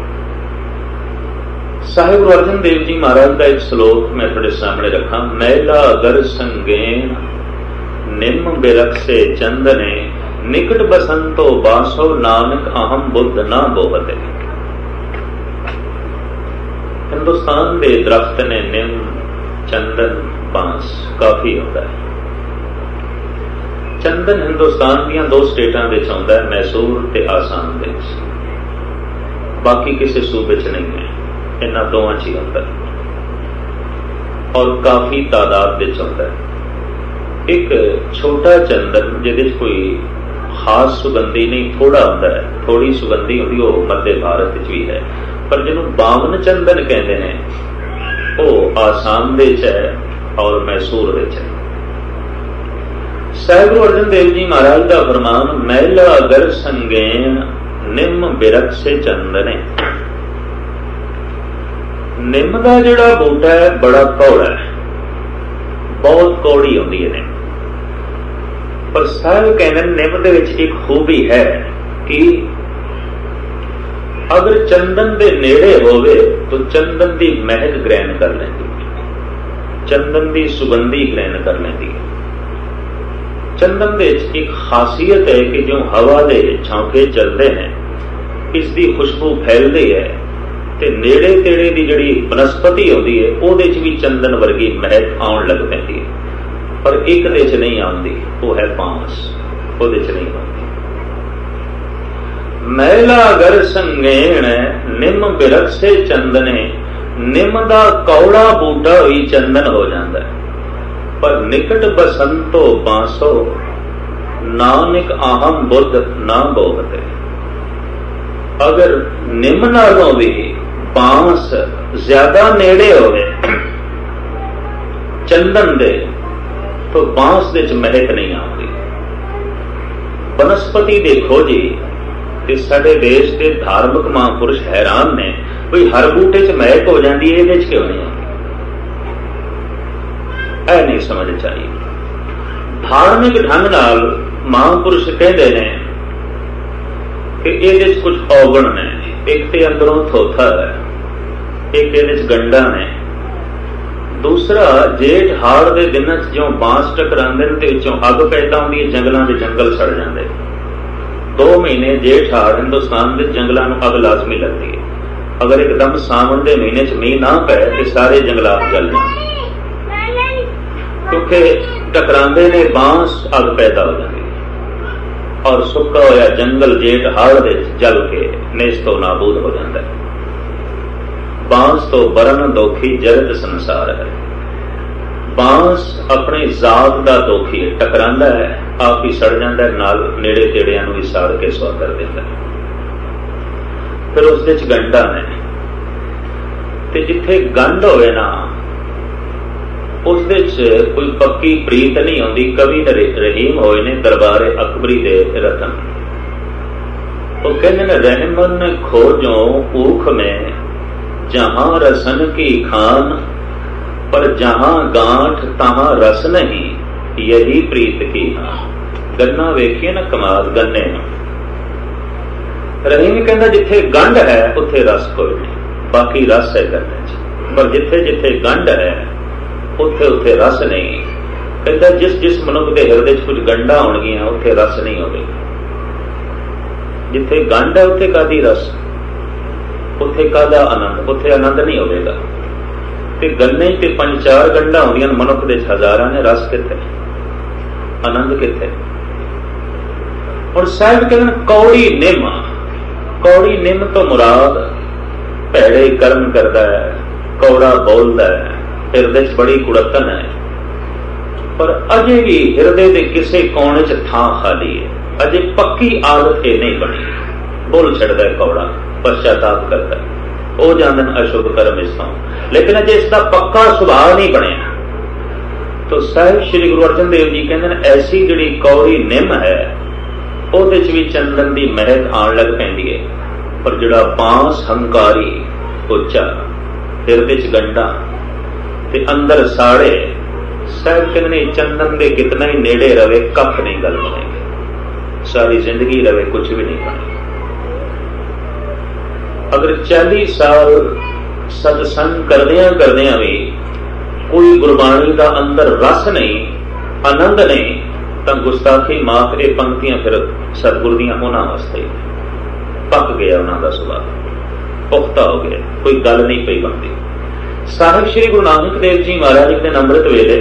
ਸਾਹਿਬ ਗੁਰੂ ਅਰਜਨ ਦੇਵ ਜੀ ਮਹਾਰਾਜ ਦਾ ਇੱਕ ਸ਼ਲੋਕ ਮੈਂ ਤੁਹਾਡੇ ਸਾਹਮਣੇ ਰੱਖਾਂ। ਮੈਲਾ ਅਗਰ ਸੰਗੇਨ ਨਿੰਮ ਬਿਰਖਸੇ ਚੰਦਨੇ, ਨਿਕਟ ਬਸੰਤੋ ਬਾਸੋ ਨਾਨਕ ਅਹਮ ਬੁੱਧ ਨਾ ਬੋਹਤੇ। ਹਿੰਦੁਸਤਾਨ ਦੇ ਦਰਖਤ ਨੇ ਨਿੰਮ, ਚੰਦਨ, ਬਾਂਸ ਕਾਫੀ ਹੁੰਦਾ ਹੈ। ਚੰਦਨ ਹਿੰਦੁਸਤਾਨ ਦੀਆਂ 2 ਸਟੇਟਾਂ ਵਿੱਚ ਆਉਂਦਾ ਹੈ, ਮੈਸੂਰ ਤੇ ਆਸਾਮ ਵਿੱਚ, ਬਾਕੀ ਕਿਸੇ ਸੂਬੇ 'ਚ ਨਹੀਂ ਹੈ, ਇਹਨਾਂ ਦੋਵਾਂ 'ਚ ਹੀ ਹੁੰਦਾ ਹੈ ਔਰ ਕਾਫੀ ਤਾਦਾਦ ਵਿੱਚ ਆਉਂਦਾ ਹੈ। ਇੱਕ ਛੋਟਾ ਚੰਦਨ ਜਿਹਦੇ 'ਚ ਕੋਈ ਖਾਸ ਸੁਗੰਧੀ ਨਹੀਂ, ਥੋੜਾ ਹੁੰਦਾ ਹੈ, ਥੋੜੀ ਸੁਗੰਧੀ ਹੁੰਦੀ, ਉਹ ਮੱਧ ਭਾਰਤ ਵਿੱਚ ਵੀ ਹੈ। ਪਰ ਜਿਹਨੂੰ ਬਾਵਨ ਚੰਦਨ ਕਹਿੰਦੇ ਨੇ ਉਹ ਆਸਾਮ ਦੇ 'ਚ ਹੈ ਔਰ ਮੈਸੂਰ ਵਿੱਚ ਹੈ। ਸਾਹਿਬ ਗੁਰੂ ਅਰਜਨ ਦੇਵ ਜੀ ਮਹਾਰਾਜ ਦਾ ਫਰਮਾਨ, ਮੈਲਾ ਅਗਰ ਸੰਗੇਨ ਨਿੰਮ ਬਿਰਖਸੇ ਚੰਦਨੇ। ਨਿੰਮ ਦਾ ਜਿਹੜਾ ਬੂਟਾ ਹੈ ਬੜਾ ਕੌੜਾ ਹੈ, ਬਹੁਤ ਕੌੜੀ ਹੁੰਦੀ ਹੈ ਨਿੰਮ। ਪਰ ਸਾਹਿਬ ਕਹਿੰਦੇ ਨਿੰਮ ਦੇ ਵਿੱਚ ਇੱਕ ਖੂਬੀ ਹੈ ਕਿ ਅਗਰ ਚੰਦਨ ਦੇ ਨੇੜੇ ਹੋਵੇ ਤਾਂ ਚੰਦਨ ਦੀ ਮਹਿਕ ਗ੍ਰਹਿਣ ਕਰ ਲੈਂਦੀ, ਚੰਦਨ ਦੀ ਸੁਗੰਧੀ ਗ੍ਰਹਿਣ ਕਰ ਲੈਂਦੀ ਹੈ। ਚੰਦਨ ਦੇ ਵਿੱਚ ਇੱਕ ਖਾਸੀਅਤ ਹੈ ਕਿ ਜੋ ਹਵਾ ਦੇ ਝੌਂਕੇ ਚੱਲਦੇ ਨੇ ਇਸ ਦੀ ਖੁਸ਼ਬੂ ਫੈਲਦੀ ਹੈ ਤੇ ਨੇੜੇ ਤੇੜੇ ਦੀ ਜਿਹੜੀ ਬਨਸਪਤੀ ਆਉਂਦੀ ਹੈ ਉਹਦੇ 'ਚ ਵੀ ਚੰਦਨ ਵਰਗੀ ਮਹਿਕ ਆਉਣ ਲੱਗ ਪੈਂਦੀ ਹੈ। ਪਰ ਇੱਕ ਦੇ 'ਚ ਨਹੀਂ ਆਉਂਦੀ, ਉਹ ਹੈ ਬਾਂਸ, ਉਹਦੇ 'ਚ ਨਹੀਂ ਆਉਂਦੀ। ਮੈਲਾ ਅਗਰ ਸੰਗੇਣ ਨਿੰਮ ਬਿਰਖਸੇ ਚੰਦਨੇ, ਨਿੰਮ ਦਾ ਕੌੜਾ ਬੂਟਾ ਹੋਈ ਚੰਦਨ ਹੋ ਜਾਂਦਾ ਹੈ। ਪਰ ਨਿਕਟ ਬਸੰਤੋ ਬਾਂਸੋ, ਨਾਨਕ ਅਹਮ ਬੁੱਧ ਨਾ ਬੋਹਤੇ। ਅਗਰ ਨਿੰਮ ਨਾਲੋਂ ਵੀ ਬਾਂਸ ਜ਼ਿਆਦਾ ਨੇੜੇ ਹੋਵੇ ਚੰਦਨ ਦੇ ਤਾਂ ਬਾਂਸ ਦੇ 'ਚ ਮਹਿਕ ਨਹੀਂ ਆਉਂਦੀ। ਬਨਸਪਤੀ ਦੇ ਖੋਜੀ ਤੇ ਸਾਡੇ ਦੇਸ਼ ਦੇ ਧਾਰਮਿਕ ਮਹਾਂਪੁਰਸ਼ ਹੈਰਾਨ ਨੇ, ਕੋਈ ਹਰ ਬੂਟੇ 'ਚ ਮਹਿਕ ਹੋ ਜਾਂਦੀ ਹੈ, ਇਹਦੇ 'ਚ ਕਿਉਂ ਨਹੀਂ ਆਉਂਦੀ? ਇਹ ਨਹੀਂ ਸਮਝ ਚਾਹੀਏ। ਧਾਰਮਿਕ ਢੰਗ ਨਾਲ ਮਹਾਂਪੁਰਸ਼ ਕਹਿੰਦੇ ਨੇ ਕਿ ਇਹਦੇ 'ਚ ਕੁਝ ਔਗਣ ਨੇ। ਇੱਕ ਤੇ ਅੰਦਰੋਂ ਥੋਥਾ ਹੈ, ਇੱਕ ਇਹਦੇ 'ਚ ਗੰਢਾਂ ਨੇ, ਦੂਸਰਾ ਜੇਠ ਹਾੜ ਦੇ ਦਿਨਾਂ 'ਚ ਜਿਉਂ ਬਾਂਸ ਟਕਰਾਉਂਦੇ ਨੇ ਤੇ ਵਿੱਚੋਂ ਅੱਗ ਪੈਦਾ ਹੁੰਦੀ ਹੈ, ਜੰਗਲਾਂ ਦੇ ਜੰਗਲ ਸੜ ਜਾਂਦੇ। 2 ਮਹੀਨੇ ਜੇਠ ਹਾੜ ਹਿੰਦੁਸਤਾਨ ਦੇ ਜੰਗਲਾਂ ਨੂੰ ਅੱਗ ਲਾਜ਼ਮੀ ਲੱਗਦੀ ਹੈ। ਅਗਰ ਇੱਕਦਮ ਸਾਵਣ ਦੇ ਮਹੀਨੇ 'ਚ ਮੀਂਹ ਨਾ ਪਏ ਤੇ ਸਾਰੇ ਜੰਗਲਾਤ ਜਲ ਜਾਂਦੇ, ਕਿਉਂਕਿ ਟਕਰਾਉਂਦੇ ਨੇ ਬਾਂਸ, ਅੱਗ ਪੈਦਾ ਹੋ ਜਾਂਦੀ ਔਰ ਸੁੱਕਾ ਹੋਇਆ ਜੰਗਲ ਜੇਠ ਹਾੜ ਦੇ ਜਲ ਕੇ ਨੇਸਤੋ ਨਾਬੂਦ ਹੋ ਜਾਂਦਾ ਹੈ। ਬਾਂਸ ਤੋਂ ਬਰਨ ਦੋਖੀ ਜਰਦ ਸੰਸਾਰ ਹੈ। ਬਾਂਸ ਆਪਣੀ ਜ਼ਾਤ ਦਾ ਦੋਖੀ ਹੈ, ਟਕਰਾਂਦਾ ਹੈ, ਆਪ ਹੀ ਸੜ ਜਾਂਦਾ ਹੈ, ਨਾਲ ਨੇੜੇ ਤੇੜਿਆਂ ਨੂੰ ਵੀ ਸਾੜ ਕੇ ਸੁਆਹ ਕਰ ਦਿੰਦਾ ਹੈ। ਫਿਰ ਉਸਦੇ 'ਚ ਗੰਢਾਂ ਨੇ ਤੇ ਜਿੱਥੇ ਗੰਢ ਹੋਵੇ ਨਾ ਉਸਦੇ 'ਚ ਕੋਈ ਪੱਕੀ ਪ੍ਰੀਤ ਨਹੀਂ ਆਉਂਦੀ। ਕਵੀ ਰਹੀਮ ਹੋਏ ਨੇ ਦਰਬਾਰੇ ਅਕਬਰੀ ਦੇ ਰਤਨ, ਉਹ ਕਹਿੰਦੇ ਨੇ ਰਹਿਮਨ ਖੋਜੋ ਊਖ में जहां रसन की खान, पर जहां गांठ तहां रस नहीं, यही प्रीत की हां। गन्ना वेखिए ना कमाल गन्ने ਨੂੰ। ਰਹੀਮ ਕਹਿੰਦਾ ਜਿੱਥੇ ਗੰਢ ਹੈ ਉੱਥੇ ਰਸ ਕੋਈ ਨਹੀਂ, ਬਾਕੀ ਰਸ ਹੈ ਗੰਨੇ 'ਚ। ਪਰ ਜਿੱਥੇ ਜਿੱਥੇ ਗੰਢ ਹੈ ਉੱਥੇ ਉੱਥੇ ਰਸ ਨਹੀਂ। ਕਹਿੰਦਾ ਜਿਸ ਜਿਸ ਮਨੁੱਖ ਦੇ ਹਿਰਦੇ 'ਚ ਕੁਝ ਗੰਢਾਂ ਹੋਣਗੀਆਂ ਉੱਥੇ ਰਸ ਨਹੀਂ ਹੋਵੇਗਾ। ਜਿੱਥੇ ਗੰਢ ਹੈ ਉੱਥੇ ਕਾਹਦੀ ਰਸ, ਉੱਥੇ ਕਾਹਦਾ ਆਨੰਦ, ਉੱਥੇ ਆਨੰਦ ਨਹੀਂ ਹੋਵੇਗਾ। ਤੇ ਗੰਨੇ 'ਤੇ 5-4 ਗੰਢਾਂ ਹੁੰਦੀਆਂ ਮਨੁੱਖ ਦੇ 'ਚ ਹਜ਼ਾਰਾਂ ਨੇ, ਰਸ ਕਿੱਥੇ, ਆਨੰਦ ਕਿੱਥੇ? ਹੁਣ ਸਾਹਿਬ ਕਹਿੰਦੇ ਕੌੜੀ ਨਿੰਮ, ਕੌੜੀ ਨਿੰਮ ਤੋਂ ਮੁਰਾਦ ਭੈੜੇ ਕਰਮ ਕਰਦਾ ਹੈ, ਕੌੜਾ ਬੋਲਦਾ ਹੈ, ਹਿਰਦੇ 'ਚ ਬੜੀ ਕੁੜੱਤਨ ਹੈ, ਪਰ ਅਜੇ ਵੀ ਹਿਰਦੇ ਦੇ ਕਿਸੇ ਕੋਨੇ 'ਚ ਥਾਂ ਖਾਲੀ ਹੈ। ਅਜੇ ਪੱਕੀ ਆਦਤ ਇਹ ਨਹੀਂ ਬਣੀ। ਬੋਲ ਛੱਡਦਾ ਹੈ ਕੌੜਾ, ਪਛਤਾਪ ਕਰਦਾ, ਉਹ ਜਾਂਦੇ ਨੇ ਅਸ਼ੁਭ ਕਰਮ ਇਸ ਤੋਂ। ਲੇਕਿਨ ਅਜੇ ਇਸ ਦਾ ਪੱਕਾ ਸੁਭਾਅ ਨਹੀਂ ਬਣਿਆ। तो साहिब श्री गुरु अर्जन देव जी कहते हैं ऐसी जिहड़ी कौड़ी निम है ਉਹਦੇ 'ਚ ਵੀ चंदन की महक आण लग पैंदी है, पर जिहड़ा बांस हंकारी ਉੱਚਾ ਹਿਰਦੇ 'ਚ ਗੰਢਾਂ ਤੇ ਅੰਦਰ ਸਾੜੇ, ਸਾਹਿਬ ਕਹਿੰਦੇ ਨੇ ਚੰਦਨ ਦੇ ਕਿਤਨਾ ਹੀ ਨੇੜੇ ਰਵੇ ਕੱਖ ਨਹੀਂ ਗੱਲ ਬਣੇਗੀ, ਸਾਰੀ ਜ਼ਿੰਦਗੀ ਰਵੇ ਕੁਝ ਵੀ ਨਹੀਂ ਬਣੇ। ਅਗਰ 40 ਸਾਲ ਸਤਸੰਗ ਕਰਦਿਆਂ ਕਰਦਿਆਂ ਵੀ ਕੋਈ ਗੁਰਬਾਣੀ ਦਾ ਅੰਦਰ ਰਸ ਨਹੀਂ, ਆਨੰਦ ਨਹੀਂ, ਤਾਂ ਗੁਸਤਾਖੀ ਮਾਫ। ਇਹ ਪੰਕਤੀਆਂ ਫਿਰ ਸਤਿਗੁਰ ਦੀਆਂ ਉਹਨਾਂ ਵਾਸਤੇ ਪੱਕ ਗਿਆ, ਉਹਨਾਂ ਦਾ ਸੁਭਾਅ ਪੁਖਤਾ ਹੋ ਗਿਆ, ਕੋਈ ਗੱਲ ਨਹੀਂ ਪਈ ਬਣਦੀ। ਸਾਹਿਬ ਸ਼੍ਰੀ ਗੁਰੂ ਨਾਨਕ ਦੇਵ ਜੀ ਮਹਾਰਾਜ ਦੇ ਅੰਮ੍ਰਿਤ ਵੇਲੇ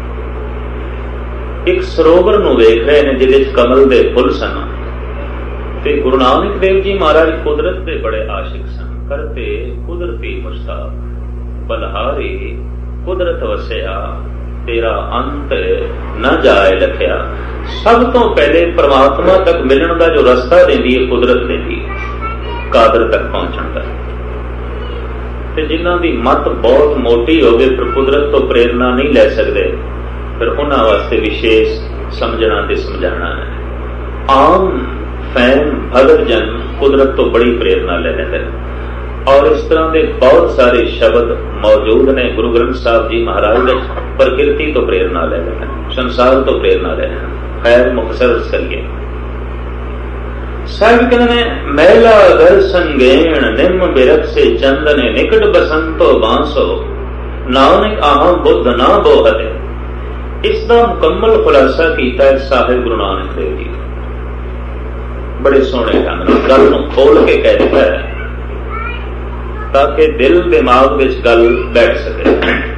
ਇੱਕ ਸਰੋਵਰ ਨੂੰ ਵੇਖ ਰਹੇ ਨੇ ਜਿਹਦੇ 'ਚ ਕਮਲ ਦੇ ਫੁੱਲ ਸਨ, ਤੇ ਗੁਰੂ ਨਾਨਕ ਦੇਵ ਜੀ ਮਹਾਰਾਜ ਕੁਦਰਤ ਦੇ ਬੜੇ ਆਸ਼ਿਕ ਸਨ। ਕਰਤੇ ਕੁਦਰਤੀ ਮੁਸਤਾਫ ਬਲਹਾਰੀ ਕੁਦਰਤ ਵਸਿਆ, ਤੇਰਾ ਅੰਤ ਨਾ ਜਾਏ ਲਖਿਆ। ਸਭ ਤੋਂ ਪਹਿਲੇ ਪਰਮਾਤਮਾ ਤੱਕ ਮਿਲਣ ਦਾ ਜੋ ਰਸਤਾ ਦਿੰਦੀ ਹੈ ਕੁਦਰਤ ਦਿੰਦੀ ਹੈ, ਕਾਦਰ ਤੱਕ ਪਹੁੰਚਣ ਦਾ। ਤੇ ਜਿਨ੍ਹਾਂ ਦੀ ਮੱਤ ਬਹੁਤ ਮੋਟੀ ਹੋਵੇ ਪਰ ਕੁਦਰਤ ਤੋਂ ਪ੍ਰੇਰਨਾ ਨਹੀਂ ਲੈ ਸਕਦੇ, ਫਿਰ ਉਹਨਾਂ ਵਾਸਤੇ ਵਿਸ਼ੇਸ਼ ਸਮਝਣਾ ਤੇ ਸਮਝਾਉਣਾ ਹੈ। ਆਮ ਫੈਨ ਭਗਤ ਜਨ ਕੁਦਰਤ ਤੋਂ ਬੜੀ ਪ੍ਰੇਰਨਾ ਲੈ ਲੈਂਦੇ ਨੇ, ਔਰ ਇਸ ਤਰ੍ਹਾਂ ਦੇ ਬਹੁਤ ਸਾਰੇ ਸ਼ਬਦ ਮੌਜੂਦ ਨੇ ਗੁਰੂ ਗ੍ਰੰਥ ਸਾਹਿਬ ਜੀ ਮਹਾਰਾਜ ਦੇ। ਪ੍ਰਕਿਰਤੀ ਤੋਂ ਪ੍ਰੇਰਨਾ ਲੈ ਲੈਣਾ, ਸੰਸਾਰ ਤੋਂ ਪ੍ਰੇਰਨਾ ਲੈ ਲੈਣਾ, ਖੈਰ ਮੁਖਸਰ ਕਰੀਏ। ਸਾਹਿਬ ਕਹਿੰਦੇ ਨੇ ਮਹਿਲਾ ਦਰ ਸੰਗੇਣ ਨਿੰਮ ਬਿਰਖ ਸੇ ਚੰਦਨੇ ਨਿਕਟ ਬਸੰਤੋ ਬਾਂਸੋ, ਨਾਨਕ ਆਹ ਬੁੱਧ ਨਾ ਬੋਹਤੇ। ਇਸ ਦਾ ਮੁਕੰਮਲ ਖੁਲਾਸਾ ਕੀਤਾ ਹੈ ਸਾਹਿਬ ਗੁਰੂ ਨਾਨਕ ਦੇਵ ਜੀ। ਬੜੇ ਸੋਹਣੇ ਢੰਗ ਨਾਲ ਗੱਲ ਨੂੰ ਖੋਲ ਕੇ ਕਹਿ ਦਿੱਤਾ ਹੈ ਤਾਂ ਕਿ ਦਿਲ ਦਿਮਾਗ ਵਿੱਚ ਗੱਲ ਬੈਠ ਸਕੇ।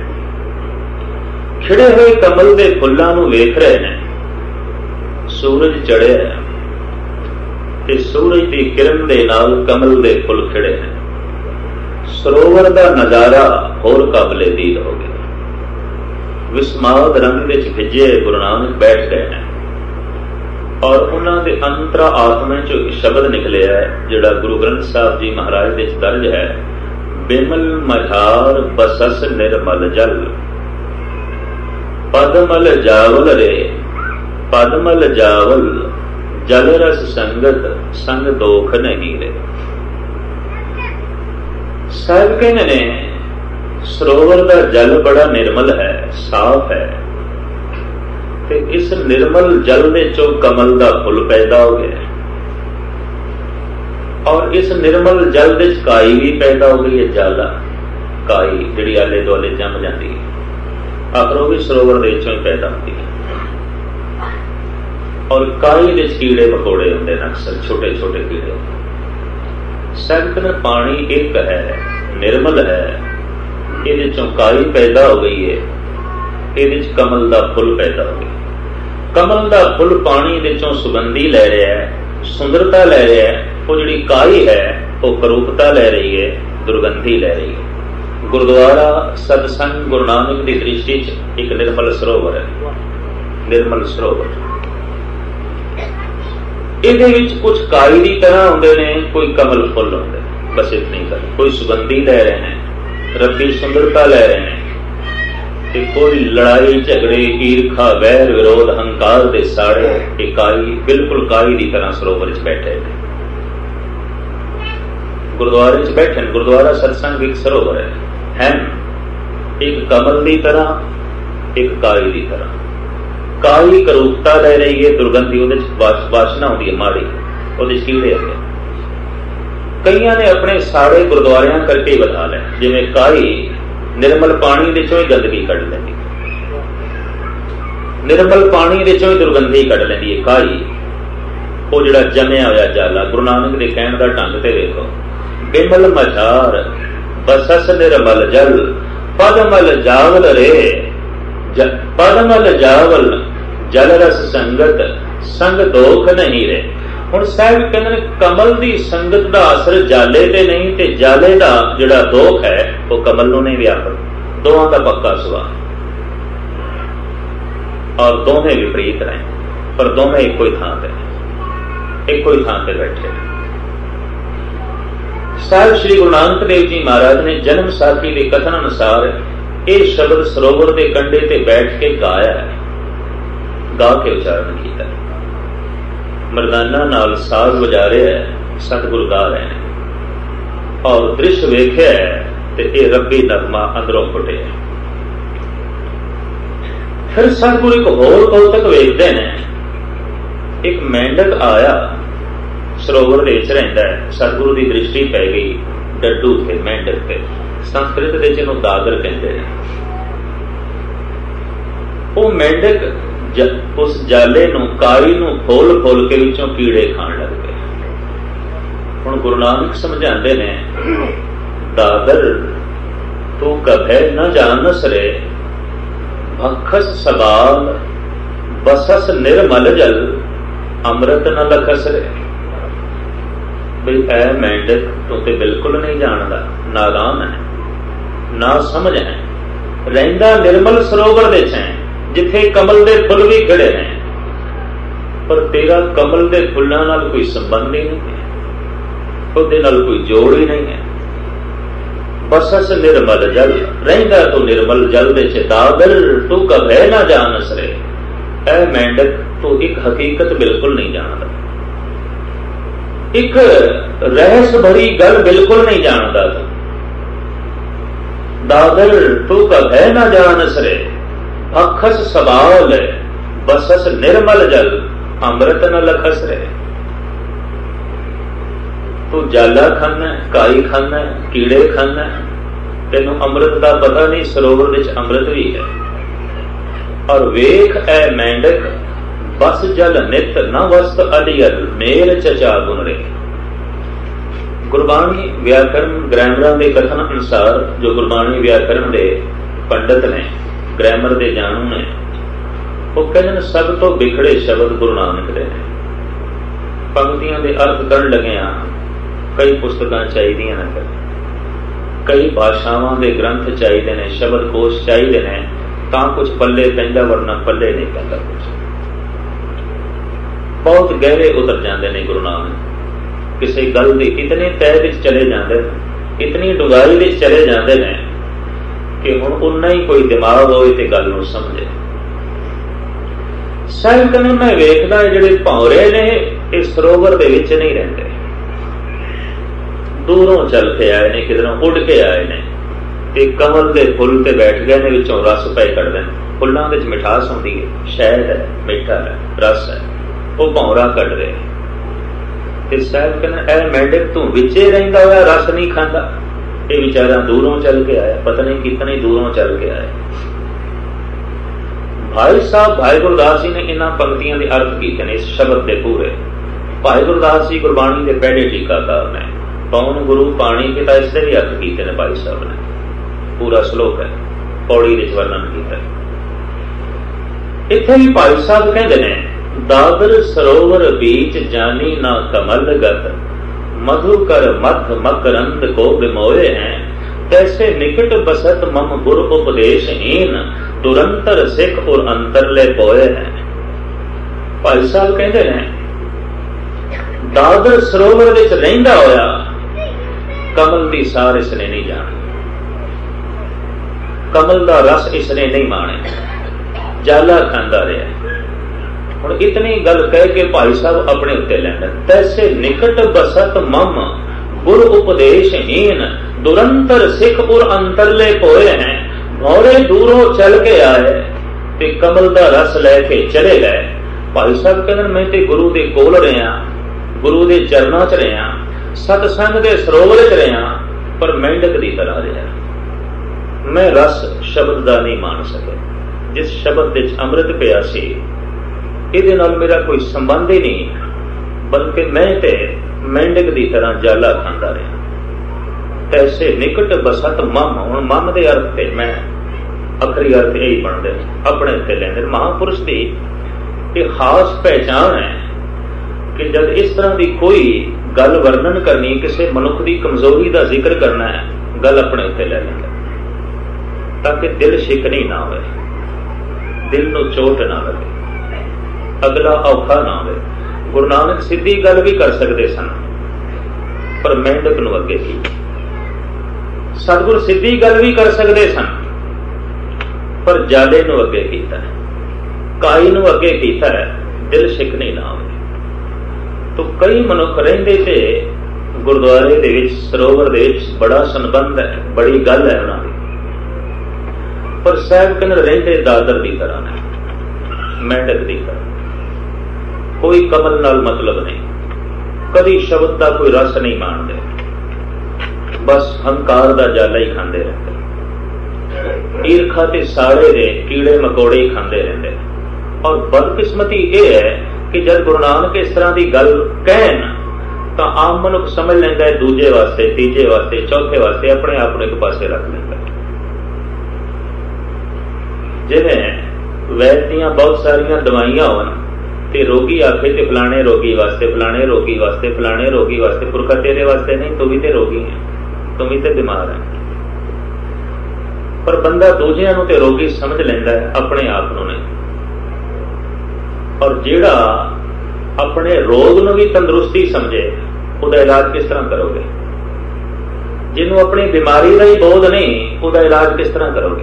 ਖਿੜੇ ਹੋਏ ਕਮਲ ਦੇ ਫੁੱਲਾਂ ਨੂੰ ਵੇਖ ਰਹੇ ਨੇ, ਸੂਰਜ ਚੜ੍ਹਿਆ ਹੈ ਤੇ ਸੂਰਜ ਦੀ ਕਿਰਨ ਦੇ ਨਾਲ ਕਮਲ ਦੇ ਫੁੱਲ ਖਿੜੇ ਨੇ। ਸਰੋਵਰ ਦਾ ਨਜ਼ਾਰਾ ਹੋਰ ਕਾਬਲੇ ਦੀਦ ਹੋ ਗਿਆ। ਵਿਸਮਾਦ ਰੰਗ ਵਿੱਚ ਭਿੱਜੇ ਗੁਰੂ ਨਾਨਕ ਬੈਠ ਗਏ ਨੇ, ਔਰ ਉਹਨਾਂ ਦੇ ਅੰਤਰਾ ਆਤਮਾ ਚੋਂ ਇੱਕ ਸ਼ਬਦ ਨਿਕਲਿਆ ਹੈ ਜਿਹੜਾ ਗੁਰੂ ਗ੍ਰੰਥ ਸਾਹਿਬ ਜੀ ਮਹਾਰਾਜ ਦੇ ਵਿੱਚ ਦਰਜ ਹੈ। ਬਿਮਲ ਮਝਾਰ ਬਸਸ ਨਿਰਮਲ ਜਲ, ਪਦਮਲ ਜਾਵਲ ਰੇ ਪਦਮਲ ਜਾਵਲ, ਜਲ ਰਸ ਸੰਗਤ ਸੰਗ ਦੋਖ ਨਹੀਂ ਰੇ। ਸਾਹਿਬ ਕਹਿੰਦੇ ਨੇ ਸਰੋਵਰ ਦਾ ਜਲ ਬੜਾ ਨਿਰਮਲ ਹੈ, ਸਾਫ਼ ਹੈ, ਤੇ ਇਸ ਨਿਰਮਲ ਜਲ ਦੇ ਚੋਂ ਕਮਲ ਦਾ ਫੁੱਲ ਪੈਦਾ ਹੋ ਗਿਆ, ਔਰ ਇਸ ਨਿਰਮਲ ਜਲ ਦੇ ਚ ਕਾਈ ਵੀ ਪੈਦਾ ਹੋ ਗਈ ਹੈ। ਜਲ ਕਾਈ ਜਿਹੜੀ ਆਲੇ ਦੁਆਲੇ ਜੰਮ ਜਾਂਦੀ ਹੈ, ਆਖਰ ਉਹ ਵੀ ਸਰੋਵਰ ਦੇ ਵਿੱਚੋਂ ਹੀ ਪੈਦਾ ਹੁੰਦੀ ਹੈ। ਔਰ ਕਾਈ ਦੇ ਕੀੜੇ ਮਕੌੜੇ ਹੁੰਦੇ ਨੇ, ਅਕਸਰ ਛੋਟੇ ਛੋਟੇ ਕੀੜੇ। ਸੈਂਕੜ ਪਾਣੀ ਇੱਕ ਹੈ, ਨਿਰਮਲ ਹੈ, ਇਹਦੇ ਚੋਂ ਕਾਈ ਪੈਦਾ ਹੋ ਗਈ ਹੈ, ਇਹਦੇ ਚ ਕਮਲ ਦਾ ਫੁੱਲ ਪੈਦਾ ਹੋ ਗਿਆ। ਕਮਲ ਦਾ ਫੁੱਲ ਪਾਣੀ ਦੇ ਚੋਂ ਸੁਗੰਧੀ ਲੈ ਰਿਹਾ ਹੈ, ਸੁੰਦਰਤਾ ਲੈ ਰਿਹਾ ਹੈ। ਉਹ ਜਿਹੜੀ ਕਾਈ ਹੈ ਉਹ ਕਰੂਪਤਾ ਲੈ ਰਹੀ ਹੈ, ਦੁਰਗੰਧੀ ਲੈ ਰਹੀ ਹੈ। ਗੁਰਦੁਆਰਾ ਸਤਸੰਗ ਗੁਰੂ ਨਾਨਕ ਦੀ ਦ੍ਰਿਸ਼ਟੀ ਚ ਇੱਕ ਨਿਰਮਲ ਸਰੋਵਰ ਹੈ, ਨਿਰਮਲ ਸਰੋਵਰ। ਇਹਦੇ ਵਿੱਚ ਕੁਝ ਕਾਈ ਦੀ ਤਰ੍ਹਾਂ ਹੁੰਦੇ ਨੇ, ਕੋਈ ਕਮਲ ਫੁੱਲ ਹੁੰਦੇ, ਬਸ ਇਤਨੀ ਗੱਲ। ਕੋਈ ਸੁਗੰਧੀ ਲੈ ਰਹੇ ਨੇ, ਰੱਬੀ ਸੁੰਦਰਤਾ ਲੈ ਰਹੇ ਨੇ, ਤੇ ਕੋਈ ਲੜਾਈ ਝਗੜੇ ਈਰਖਾ ਵੈਰ ਵਿਰੋਧ ਹੰਕਾਰ ਦੇ ਸਾੜੇ। ਇਹ ਕਾਈ ਬਿਲਕੁਲ ਕਾਈ ਦੀ ਤਰ੍ਹਾਂ ਸਰੋਵਰ ਚ ਬੈਠੇ ਨੇ, ਗੁਰਦੁਆਰੇ ਚ ਬੈਠੇ ਨੇ। ਗੁਰਦੁਆਰਾ ਸਤਸੰਗ ਇੱਕ ਸਰੋਵਰ ਹੈ, ਇੱਕ ਕਮਲ ਦੀ ਤਰ੍ਹਾਂ, ਇੱਕ ਕਾਈ ਦੀ ਤਰ੍ਹਾਂ। ਕਾਈ ਕਰੂਪਤਾ ਲੈ ਰਹੀ ਹੈ, ਦੁਰਗੰਧੀ, ਉਹਦੇ ਚ ਵਾਸ਼ਨਾ ਹੁੰਦੀ ਹੈ ਮਾੜੀ, ਉਹਦੇ ਕੀੜੇ ਹੁੰਦੇ। ਕਈਆਂ ਨੇ ਆਪਣੇ ਸਾੜੇ ਗੁਰਦੁਆਰਿਆਂ ਕਰਕੇ ਹੀ ਵਧਾ ਲੈ, ਜਿਵੇਂ ਕਾਈ ਨਿਰਮਲ ਪਾਣੀ ਦੇ ਚੋਂ ਹੀ ਗੰਦਗੀ ਕੱਢ ਲੈਂਦੀ, ਨਿਰਮਲ ਪਾਣੀ ਦੇ ਚੋਂ ਹੀ ਦੁਰਗੰਧੀ ਕੱਢ ਲੈਂਦੀ ਹੈ ਕਾਈ। ਉਹ ਜਿਹੜਾ ਜੰਮਿਆ ਹੋਇਆ ਜਾਲਾ, ਗੁਰੂ ਨਾਨਕ ਦੇ ਕਹਿਣ ਦਾ ਢੰਗ ਤੇ ਵੇਖੋ। ਬਿਮਲ ਮਝਾਰ ਬਸਸ ਨਿਰਮਲ ਜਲ, ਪਦਮਲ ਜਾਵਲ ਰੇ ਪਦਮਲ ਜਾਵਲ, ਜਲ ਰਸ ਸੰਗਤ ਸੰਗ ਦੋਖ ਨਹੀਂ ਰੇ। ਹੁਣ ਸਾਹਿਬ ਕਹਿੰਦੇ ਨੇ ਕਮਲ ਦੀ ਸੰਗਤ ਦਾ ਅਸਰ ਜਾਲੇ ਤੇ ਨਹੀਂ, ਤੇ ਜਾਲੇ ਦਾ ਜਿਹੜਾ ਦੋਖ ਹੈ ਉਹ ਕਮਲ ਨੂੰ ਨਹੀਂ ਵਿਆਪਕ। ਦੋਵਾਂ ਦਾ ਪੱਕਾ ਸੁਭਾਅ, ਔਰ ਦੋਵੇਂ ਵਿਪਰੀਤ ਰਹੇ, ਪਰ ਦੋਵੇਂ ਇੱਕੋ ਹੀ ਥਾਂ ਤੇ, ਇੱਕੋ ਹੀ ਥਾਂ ਤੇ ਬੈਠੇ। ਸਾਹਿਬ ਸ਼੍ਰੀ ਗੁਰੂ ਨਾਨਕ ਦੇਵ ਜੀ ਮਹਾਰਾਜ ਨੇ ਜਨਮ ਸਾਖੀ ਦੇ ਕਥਨ ਅਨੁਸਾਰ ਇਹ ਸ਼ਬਦ ਸਰੋਵਰ ਦੇ ਕੰਢੇ ਤੇ ਬੈਠ ਕੇ ਗਾਇਆ ਹੈ, ਗਾ ਕੇ ਉਚਾਰਨ ਕੀਤਾ। ਮਰਦਾਨਾ ਨਾਲ ਸਾਜ਼ ਵਜਾ ਰਿਹਾ ਹੈ, ਸਤਿਗੁਰ ਗਾ ਰਹੇ ਨੇ, ਔਰ ਦ੍ਰਿਸ਼ ਵੇਖਿਆ ਤੇ ਇਹ ਰੱਬੀ ਨਗਮਾ ਅੰਦਰੋਂ ਫੁੱਟਿਆ। ਫਿਰ ਸਤਿਗੁਰ ਇੱਕ ਹੋਰ ਕੌਤਕ ਵੇਖਦੇ ਨੇ। ਇੱਕ ਮੈਂਡਕ ਆਇਆ, ਸਰੋਵਰ ਦੇ ਵਿੱਚ ਰਹਿੰਦਾ ਹੈ। ਸਤਿਗੁਰੂ ਦੀ ਦ੍ਰਿਸ਼ਟੀ ਪੈ ਗਈ ਡੱਡੂ ਤੇ, ਮੈਂਡਕ ਤੇ। ਸੰਸਕ੍ਰਿਤ ਦੇ ਵਿੱਚ ਇਹਨੂੰ ਦਾਦਰ ਕਹਿੰਦੇ ਨੇ। ਉਹ ਮੈਂਡਕ ਉਸ ਜਾਲੇ ਨੂੰ, ਕਾਈ ਨੂੰ ਫੋਲ ਫੋਲ ਕੇ ਵਿੱਚੋਂ ਕੀੜੇ ਖਾਣ ਲੱਗ ਪਏ। ਹੁਣ ਗੁਰੂ ਨਾਨਕ ਸਮਝਾਉਂਦੇ ਨੇ, ਦਾਦਰ ਤੂੰ ਕਭੈ ਨ ਜਾਣਸ ਰੇ, ਭਖਸ ਸਵਾਲ ਬਸਸ ਨਿਰਮਲ ਜਲ, ਅੰਮ੍ਰਿਤ ਨ ਲਖਸ ਰੇ। ਬਈ ਐ ਮੈਂਡਕ ਤੂੰ ਤੇ ਬਿਲਕੁਲ ਨਹੀਂ ਜਾਣਦਾ, ਨਾਦਾਨ ਹੈ, ਨਾ ਸਮਝ ਹੈ। ਰਹਿੰਦਾ ਨਿਰਮਲ ਸਰੋਵਰ ਦੇ ਚ ਹੈ, ਜਿੱਥੇ ਕਮਲ ਦੇ ਫੁੱਲ ਵੀ ਖਿੜੇ ਨੇ, ਪਰ ਤੇਰਾ ਕਮਲ ਦੇ ਫੁੱਲਾਂ ਨਾਲ ਕੋਈ ਸੰਬੰਧ ਹੀ ਨਹੀਂ ਹੈ, ਉਹਦੇ ਨਾਲ ਕੋਈ ਜੋੜ ਹੀ ਨਹੀਂ ਹੈ। ਬਸਸ ਨਿਰਮਲ ਜਲ, ਰਹਿੰਦਾ ਤੂੰ ਨਿਰਮਲ ਜਲ ਦੇ ਚ। ਦਾਦਰ ਤੂੰ ਕਭੈ ਨਾ ਜਾਣਸ ਰੇ, ਐ ਮੈਂਡਕ ਤੂੰ ਇੱਕ ਹਕੀਕਤ ਬਿਲਕੁਲ ਨਹੀਂ ਜਾਣਦਾ, ਇੱਕ ਰਹੱਸ ਭਰੀ ਗੱਲ ਬਿਲਕੁਲ ਨਹੀਂ ਜਾਣਦਾ ਤੂੰ। ਦਾਦਰ ਤੂੰ ਕਭੈ ਨਾ ਜਾਣਸ ਰੇ, ਭਖਸ ਸਵਾਲ ਬਸਸ ਨਿਰਮਲ ਜਲ, ਅੰਮ੍ਰਿਤ ਨ ਲਖਸ ਰੇ। ਤੂੰ ਜਾਲਾ ਖਾਨਾ, ਕਾਈ ਖਾਨਾ, ਕੀੜੇ ਖਾਨਾ, ਤੈਨੂੰ ਅੰਮ੍ਰਿਤ ਦਾ ਪਤਾ ਨਹੀਂ। ਸਰੋਵਰ ਵਿੱਚ ਅੰਮ੍ਰਿਤ ਵੀ ਹੈ। ਔਰ ਵੇਖ ਐ ਮੈਂਡਕ, ਬਸ ਜਲ ਨਿਤ ਨ ਵਸਤ ਅਲੀਅਲ, ਮੇਲ ਚਚਾ ਗੁਣ ਰੇ। ਗੁਰਬਾਣੀ ਵਿਆਕਰਨ ਗ੍ਰੈਮਰਾਂ ਦੇ ਕਥਨ ਅਨੁਸਾਰ, ਜੋ ਗੁਰਬਾਣੀ ਵਿਆਕਰਨ ਦੇ ਪੰਡਤ ਨੇ, ਗ੍ਰੈਮਰ ਦੇ ਜਾਣੂ ਨੇ, ਉਹ ਕਹਿੰਦੇ ਨੇ ਸਭ ਤੋਂ ਵਿਖੜੇ ਸ਼ਬਦ ਗੁਰੂ ਨਾਨਕ ਦੇ ਨੇ। ਪੰਕਤੀਆਂ ਦੇ ਅਰਥ ਕਰਨ ਲੱਗਿਆ ਕਈ ਪੁਸਤਕਾਂ ਚਾਹੀਦੀਆਂ ਨੇ, ਕਈ ਭਾਸ਼ਾਵਾਂ ਦੇ ਗ੍ਰੰਥ ਚਾਹੀਦੇ ਨੇ, ਸ਼ਬਦ ਕੋਸ਼ ਚਾਹੀਦੇ ਨੇ, ਤਾਂ ਕੁਝ ਪੱਲੇ ਪੈਂਦਾ, ਵਰਨਾ ਪੱਲੇ ਨਹੀਂ ਪੈਂਦਾ ਕੁਝ। ਬਹੁਤ ਗਹਿਰੇ ਉਤਰ ਜਾਂਦੇ ਨੇ ਗੁਰੂ ਨਾਨਕ ਕਿਸੇ ਗੱਲ ਦੇ, ਇਤਨੇ ਤਹਿ ਵਿੱਚ ਚਲੇ ਜਾਂਦੇ ਨੇ, ਇਤਨੀ ਡੁੰਗਾਈ ਵਿੱਚ ਚਲੇ ਜਾਂਦੇ ਨੇ ਕਿ ਹੁਣ ਉਨਾ ਹੀ ਕੋਈ ਦਿਮਾਗ ਹੋਵੇ ਤੇ ਗੱਲ ਨੂੰ ਸਮਝੇ। ਸਾਹਿਬ ਕਹਿੰਦੇ ਮੈਂ ਵੇਖਦਾ ਜਿਹੜੇ ਭੌਰੇ ਨੇ ਇਹ ਸਰੋਵਰ ਦੇ ਵਿੱਚ ਨਹੀਂ ਰਹਿੰਦੇ, ਦੂਰੋਂ ਚੱਲ ਕੇ ਆਏ ਨੇ, ਕਿਧਰੋਂ ਉੱਡ ਕੇ ਆਏ ਨੇ, ਤੇ ਕਮਲ ਦੇ ਫੁੱਲ ਤੇ ਬੈਠ ਗਏ ਨੇ, ਵਿੱਚੋਂ ਰਸ ਪਏ ਕੱਢਦੇ ਨੇ। ਫੁੱਲਾਂ ਵਿੱਚ ਮਿਠਾਸ ਹੁੰਦੀ ਹੈ, ਸ਼ਹਿਦ ਹੈ, ਮਿੱਠਾ ਹੈ, ਰਸ ਹੈ, ਉਹ ਭੌਰਾ ਕੱਢ ਰਹੇ। ਤੇ ਸਾਹਿਬ ਕਹਿੰਦੇ ਐ ਮੈਂਡਕ ਤੂੰ ਵਿੱਚੇ ਰਹਿੰਦਾ ਹੋਇਆ ਰਸ ਨਹੀਂ ਖਾਂਦਾ। ਇਹ ਵਿਚਾਰਾ ਦੂਰੋਂ ਚੱਲ ਕੇ ਆਇਆ, ਪਤਾ ਨਹੀਂ ਕਿਤਨੀ ਦੂਰੋਂ ਚੱਲ ਕੇ ਆਇਆ। ਭਾਈ ਸਾਹਿਬ ਭਾਈ ਗੁਰਦਾਸ ਜੀ ਨੇ ਇਹਨਾਂ ਪੰਕਤੀਆਂ ਦੇ ਅਰਥ ਕੀਤੇ ਨੇ, ਇਸ ਸ਼ਬਦ ਦੇ ਪੂਰੇ। ਭਾਈ ਗੁਰਦਾਸ ਜੀ ਗੁਰਬਾਣੀ ਦੇ ਪਹਿਲੇ ਟੀਕਾਕਾਰ ਨੇ। ਪੌਣ ਗੁਰੂ ਪਾਣੀ ਪਿਤਾ, ਇਸ ਦੇ ਵੀ ਅਰਥ ਕੀਤੇ ਨੇ ਭਾਈ ਸਾਹਿਬ ਨੇ। ਪੂਰਾ ਸ਼ਲੋਕ ਹੈ, ਪੌੜੀ ਵਿੱਚ ਵਰਣਨ ਕੀਤਾ। ਇੱਥੇ ਵੀ ਭਾਈ ਸਾਹਿਬ ਕਹਿੰਦੇ ਨੇ, ਦਾਦਰ ਸਰੋਵਰ ਬੀਚ ਜਾਨੀ ਨਾ ਕਮਲ ਗਤ, मधु कर मध मकरंद को बिमोए हैं, तैसे निकट बसत मम गुर उपदेशहीन, दुरंतर सिख और अंतर ले पोए हैं। भाई साहब कहते हैं दादर सरोवर विच रहिंदा होया कमल दी सार इसने नहीं जानी, कमल दा रस इसने नहीं माने, जाला खांदा रहा। ਹੁਣ ਇਤਨੀ ਗੱਲ ਕਹਿ ਕੇ ਭਾਈ ਸਾਹਿਬ ਆਪਣੇ ਉੱਤੇ ਲੈਂਦੇ, ਤੈਸੇ ਨਿਕਟ ਬਸਤ ਮਮ ਗੁਰ ਉਪਦੇਸ਼ਹੀਨ, ਦੁਰੰਤਰ ਸਿੱਖ ਉਰ ਅੰਤਰਲੇ ਪੋਏ ਹੈ। ਭੌਰੇ ਦੂਰੋਂ ਚੱਲ ਕੇ ਆਏ ਤੇ ਕਮਲ ਦਾ ਰਸ ਲੈ ਕੇ ਚਲੇ ਗਏ। ਭਾਈ ਸਾਹਿਬ ਕਹਿੰਦੇ ਮੈਂ ਤੇ ਗੁਰੂ ਦੇ ਕੋਲ ਰਿਹਾ, ਗੁਰੂ ਦੇ ਚਰਨਾਂ 'ਚ ਰਿਹਾ, ਸਤਸੰਗ ਦੇ ਸਰੋਵਰ 'ਚ ਰਿਹਾ, ਪਰ ਮੈਂਡਕ ਦੀ ਤਰ੍ਹਾਂ ਰਿਹਾ। ਮੈਂ ਰਸ ਸ਼ਬਦ ਦਾ ਨਹੀਂ ਮਾਣ ਸਕਿਆ। ਜਿਸ ਸ਼ਬਦ ਵਿੱਚ ਅੰਮ੍ਰਿਤ ਪਿਆ ਸੀ ਇਹਦੇ ਨਾਲ ਮੇਰਾ ਕੋਈ ਸੰਬੰਧ ਹੀ ਨਹੀਂ, ਬਲਕਿ ਮੈਂ ਤੇ ਮੈਂਡਕ ਦੀ ਤਰ੍ਹਾਂ ਜਾਲਾ ਖਾਂਦਾ ਰਿਹਾ। ਤੈਸੇ ਨਿਕਟ ਬਸਤ ਮਮ, ਹੁਣ ਮਮ ਦੇ ਅਰਥ ਤੇ ਮੈਂ ਅਖਰੀ ਅਰਥ ਇਹੀ ਬਣਦੇ ਆਪਣੇ ਉੱਤੇ ਲੈਂਦੇ। ਮਹਾਂਪੁਰਸ਼ ਦੀ ਇਹ ਖਾਸ ਪਹਿਚਾਣ ਹੈ ਕਿ ਜਦ ਇਸ ਤਰ੍ਹਾਂ ਦੀ ਕੋਈ ਗੱਲ ਵਰਣਨ ਕਰਨੀ, ਕਿਸੇ ਮਨੁੱਖ ਦੀ ਕਮਜ਼ੋਰੀ ਦਾ ਜ਼ਿਕਰ ਕਰਨਾ ਹੈ, ਗੱਲ ਆਪਣੇ ਉੱਤੇ ਲੈ ਲੈਂਦਾ ਤਾਂ ਕਿ ਦਿਲ ਸ਼ਿਕਨੀ ਨਾ ਹੋਵੇ, ਦਿਲ ਨੂੰ ਚੋਟ ਨਾ ਲੱਗੇ, ਅਗਲਾ ਔਖਾ ਨਾ ਹੋਵੇ। ਗੁਰੂ ਨਾਨਕ ਸਿੱਧੀ ਗੱਲ ਵੀ ਕਰ ਸਕਦੇ ਸਨ, ਪਰ ਮੈਂਡਕ ਨੂੰ ਅੱਗੇ ਕੀ। ਸਤਿਗੁਰ ਸਿੱਧੀ ਗੱਲ ਵੀ ਕਰ ਸਕਦੇ ਸਨ, पर जाले नूं अगे कीता है, काई नूं अगे कीता है, दिल शिकनी ना होवे। तो कई मनुख रहिंदे ते गुरुद्वारे दे विच सरोवर दे विच बड़ा संबंध है, बड़ी गल है उन्हां दी, पर साहिब कहंदे रहिंदे दादर की तरह ने, मेंढक की तरह, कोई कमल नाल मतलब नहीं, कभी शब्द का कोई रस नहीं माणदे, बस हंकार का जाला ही खांदे रहंदे, ईरखा ते साड़े दे कीड़े मकोड़े ही खांदे रहंदे। और बदकिस्मती यह है कि जब गुरु नानक इस तरह की गल कहन तो आम मनुख समझ लैंदा है दूजे वास्ते, तीजे वास्ते, चौथे वास्ते, अपने आप को एक पासे रख लैंदा। जिवें वैद दीआं बहुत सारियां दवाइयां होण ते रोगी आखे ते फलाणे रोगी वास्ते, फलाणे रोगी वास्ते, फलाणे रोगी वास्ते, पुरखा तेरे वास्ते नहीं, तू भी ते रोगी है, तू भी ते बीमार है। पर बंदा दूजियां नूं ते रोगी समझ लैंदा है, अपने आप नूं नहीं। और जिहड़ा अपने रोग नूं भी तंदुरुस्ती समझे, उसका इलाज किस तरह करोगे? जिन्हों अपनी बीमारी का ही बोध नहीं, उसका इलाज किस तरह करोगे?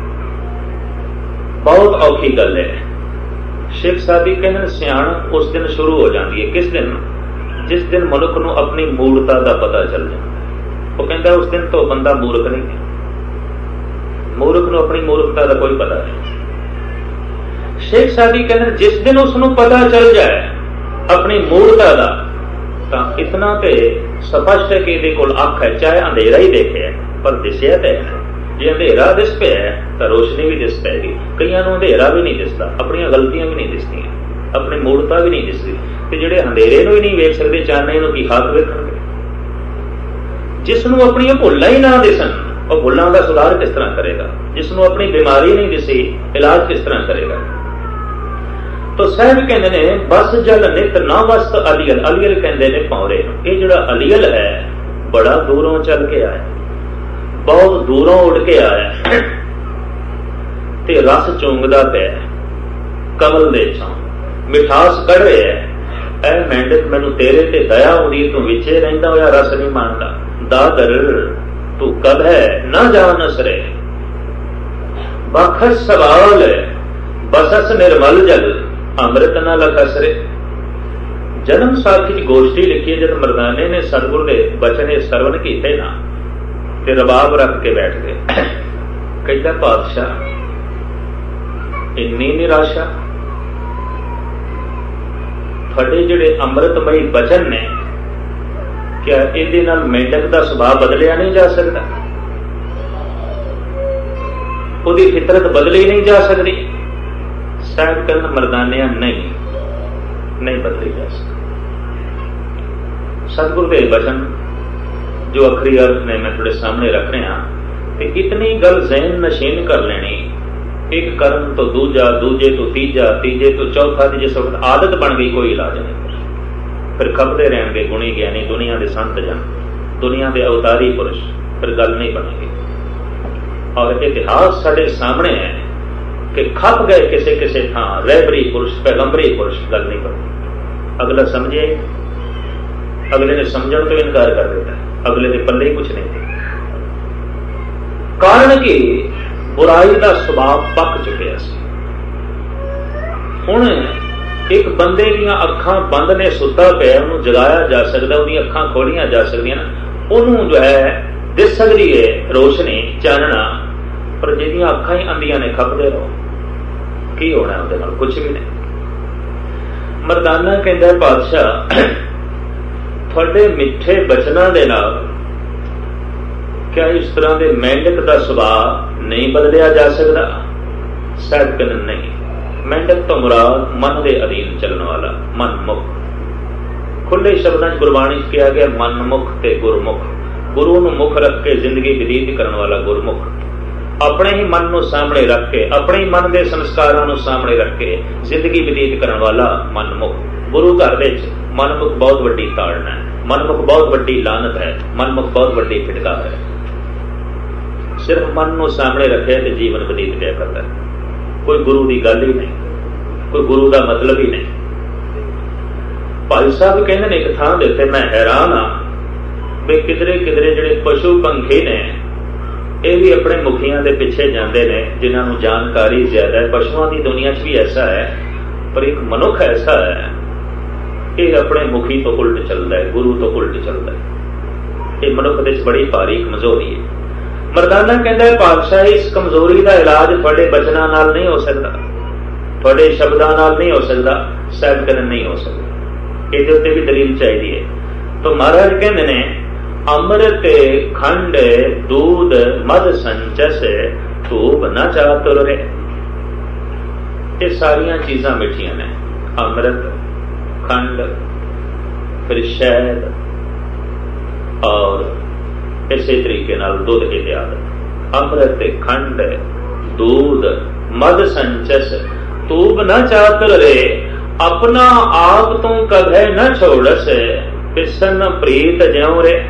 बहुत औखी गल है। शिव सादी कहने सियाणप उस दिन शुरू हो जाती है। किस दिन? जिस दिन मनुख नूं अपनी मूर्खता का पता चल जाता। वो कहता उस दिन तो बंदा मूर्ख नहीं है, मूर्ख नूं अपनी मूर्खता का कोई पता नहीं। शेख सादी कहते जिस दिन उसनूं पता चल जाए अपनी मूर्खता का, तो इतना तो स्पष्ट है कि ये कोल अख है, चाहे अंधेरा ही देखे पर दिसया तो है। जे अंधेरा दिस पे है तो रोशनी भी दिस पैगी। कईयां नूं अंधेरा भी नहीं दिसता, अपनी गलतियां भी नहीं दिसदियां, अपनी मूर्खता भी नहीं दिसदी, ते जिहड़े अंधेरे नूं ही नहीं वेख सकते, चानने नूं की हाथ वेखणगे। जिसनूं अपनी भुल्लां ही ना दिसन, और भुल्लां दा सुधार किस तरह करेगा? जिसनूं अपनी बीमारी नहीं दिसी, इलाज किस तरह करेगा? तो साहब कहते ने बस जल नित ना वस्त अलियल। अलियल कहते ने पौरे। ये जिहड़ा अलियल है बड़ा दूरों चल के आया, बहुत दूरों उड़ के आया ते रस चूंगदा पे कमल दे चों मिठास कढ़ रहा है। ऐ मेंढक मैनू तेरे ते दया आउंदी, तू विचे रहिंदा होया रस नहीं मानदा। दादर तू कब है ना जान असरे, बखस सवाल बसस निर्मल जल अमृत न लखसरे। जन्म साखी की गोष्ठी लिखी है, जब मरदाने ने सतगुरु के बचने सरवण किए ना, ते रबाब रख के बैठ गए। कहता पातशाह इन्नी निराशा, थोड़े जिहड़े अमृतमयी बचन ने, क्या इहदे नाल मेंढक दा सुभाव बदलिया नहीं जा सकता? उहदी फितरत बदली नहीं जा सकती? साहब कहना मरदानिया नहीं बदली जा सकती। सतगुरु के वचन जो अखरी अर्थ ने मैं थोड़े सामने रख रहा, तो इतनी गल ज़हन नशीन कर लेनी, एक कर्म तो दूजा, दूजे तो तीजा, तीजे तो चौथा, जिस वक्त आदत बन गई कोई इलाज नहीं। फिर खपते रहेंगे गुणी ज्ञानी, दुनिया के संत जन, दुनिया के अवतारी पुरुष, फिर गल नहीं बनेगी। और इतिहास साढ़े सामने है कि खप गए किसी किसी थां रहबरी पुरुष, पैगंबरी पुरुष, गल नहीं बनती। अगला समझे, अगले ने समझण तो इनकार कर देता है, अगले के पल्ले ही कुछ नहीं थे। कारण कि बुराई का स्वभाव पक चुकिया सी। हुण एक बंदे दीआं अखां बंद ने सुता पिया, उन्होंने जगाया जा सकता, उहदी अखां खोलियां जा सकदियां, उन्होंने जो है दिस सकदी है रोशनी, चानना, पर जिहदियां अखां ही अंधियां ने खपदे रहो, की होना उहदे नाल? कुछ भी नहीं। मरदाना कहंदा पातशाह थोड़े मिठे बचना दे नाल क्या इस तरह के मेंढक का सुभाव नहीं बदलिया जा सकता? शायद कहना नहीं। मेंढक तो मुराद मन के अधीन चलने वाला, मन मुख। खुले शब्दों गुरबाणी कहा गया मनमुख ते गुरमुख। गुरु नूं मुख रख के जिंदगी व्यतीत करने वाला गुरमुख, अपने ही मन नूं सामने रख के, अपने ही मन के संस्कारों नूं सामने रख के जिंदगी व्यतीत करने वाला मनमुख। गुरु घर विच मनमुख बहुत वड्डी ताड़ना है, मनमुख बहुत वड्डी लानत है, मनमुख बहुत वड्डी फिटकार है। सिर्फ मन नूं सामने रखे तो जीवन व्यतीत किया करता है, कोई गुरु की गल ही नहीं, कोई गुरु का मतलब ही नहीं। भाई साहब कहते हैं एक थां दे उत्ते मैं हैरान हाँ भी किधरे किधरे जिहड़े पशु पंखी ने ਇਹ ਵੀ ਆਪਣੇ ਮੁਖੀਆਂ ਦੇ ਪਿੱਛੇ ਜਾਂਦੇ ਨੇ ਜਿਨ੍ਹਾਂ ਨੂੰ ਜਾਣਕਾਰੀ ਜ਼ਿਆਦਾ ਹੈ। ਪਸ਼ੂਆਂ ਦੀ ਦੁਨੀਆ 'ਚ ਵੀ ਐਸਾ ਹੈ, ਪਰ ਇੱਕ ਮਨੁੱਖ ਐਸਾ ਹੈ, ਇਹ ਆਪਣੇ ਮੁਖੀ ਤੋਂ ਉਲਟ ਚੱਲਦਾ ਹੈ, ਗੁਰੂ ਤੋਂ ਉਲਟ ਚੱਲਦਾ ਹੈ। ਇਹ ਮਨੁੱਖ ਦੇ 'ਚ ਬੜੀ ਭਾਰੀ ਕਮਜ਼ੋਰੀ ਹੈ। ਮਰਦਾਨਾ ਕਹਿੰਦਾ ਹੈ, ਪਾਤਸ਼ਾਹ ਇਸ ਕਮਜ਼ੋਰੀ ਦਾ ਇਲਾਜ ਤੁਹਾਡੇ ਬਚਨਾਂ ਨਾਲ ਨਹੀਂ ਹੋ ਸਕਦਾ, ਤੁਹਾਡੇ ਸ਼ਬਦਾਂ ਨਾਲ ਨਹੀਂ ਹੋ ਸਕਦਾ, ਸਾਹਿਬ ਕਹਿੰਦੇ ਨਹੀਂ ਹੋ ਸਕਦਾ। ਇਹਦੇ ਉੱਤੇ ਵੀ ਦਲੀਲ ਚਾਹੀਦੀ ਹੈ। ਤਾਂ ਮਹਾਰਾਜ ਕਹਿੰਦੇ ਨੇ, ਅੰਮ੍ਰਿਤ ਖੰਡ दूध मध संचस ਧੂਪ ਨਾ ਚਾਤੁਰ ਰੇ। ਇਹ ਸਾਰੀਆਂ ਚੀਜ਼ਾਂ ਮਿੱਠੀਆਂ ਨੇ, ਅੰਮ੍ਰਿਤ, ਖੰਡ, ਫਿਰ ਸ਼ਹਿਦ ਔਰ ਇਸੇ ਤਰੀਕੇ ਨਾਲ ਦੁੱਧ ਇਤਿਆਦਿ। ਅੰਮ੍ਰਿਤ ਖੰਡ दूध मध संचस ਧੂਪ ਨਾ ਚਾਤੁਰ ਰੇ। ਆਪਣਾ ਆਪ ਤੋਂ ਕਭੈ ਨਾ ਛੋੜਸ ਪਿਸਨ ਪ੍ਰੀਤ ਜਿਉ ਰੇ।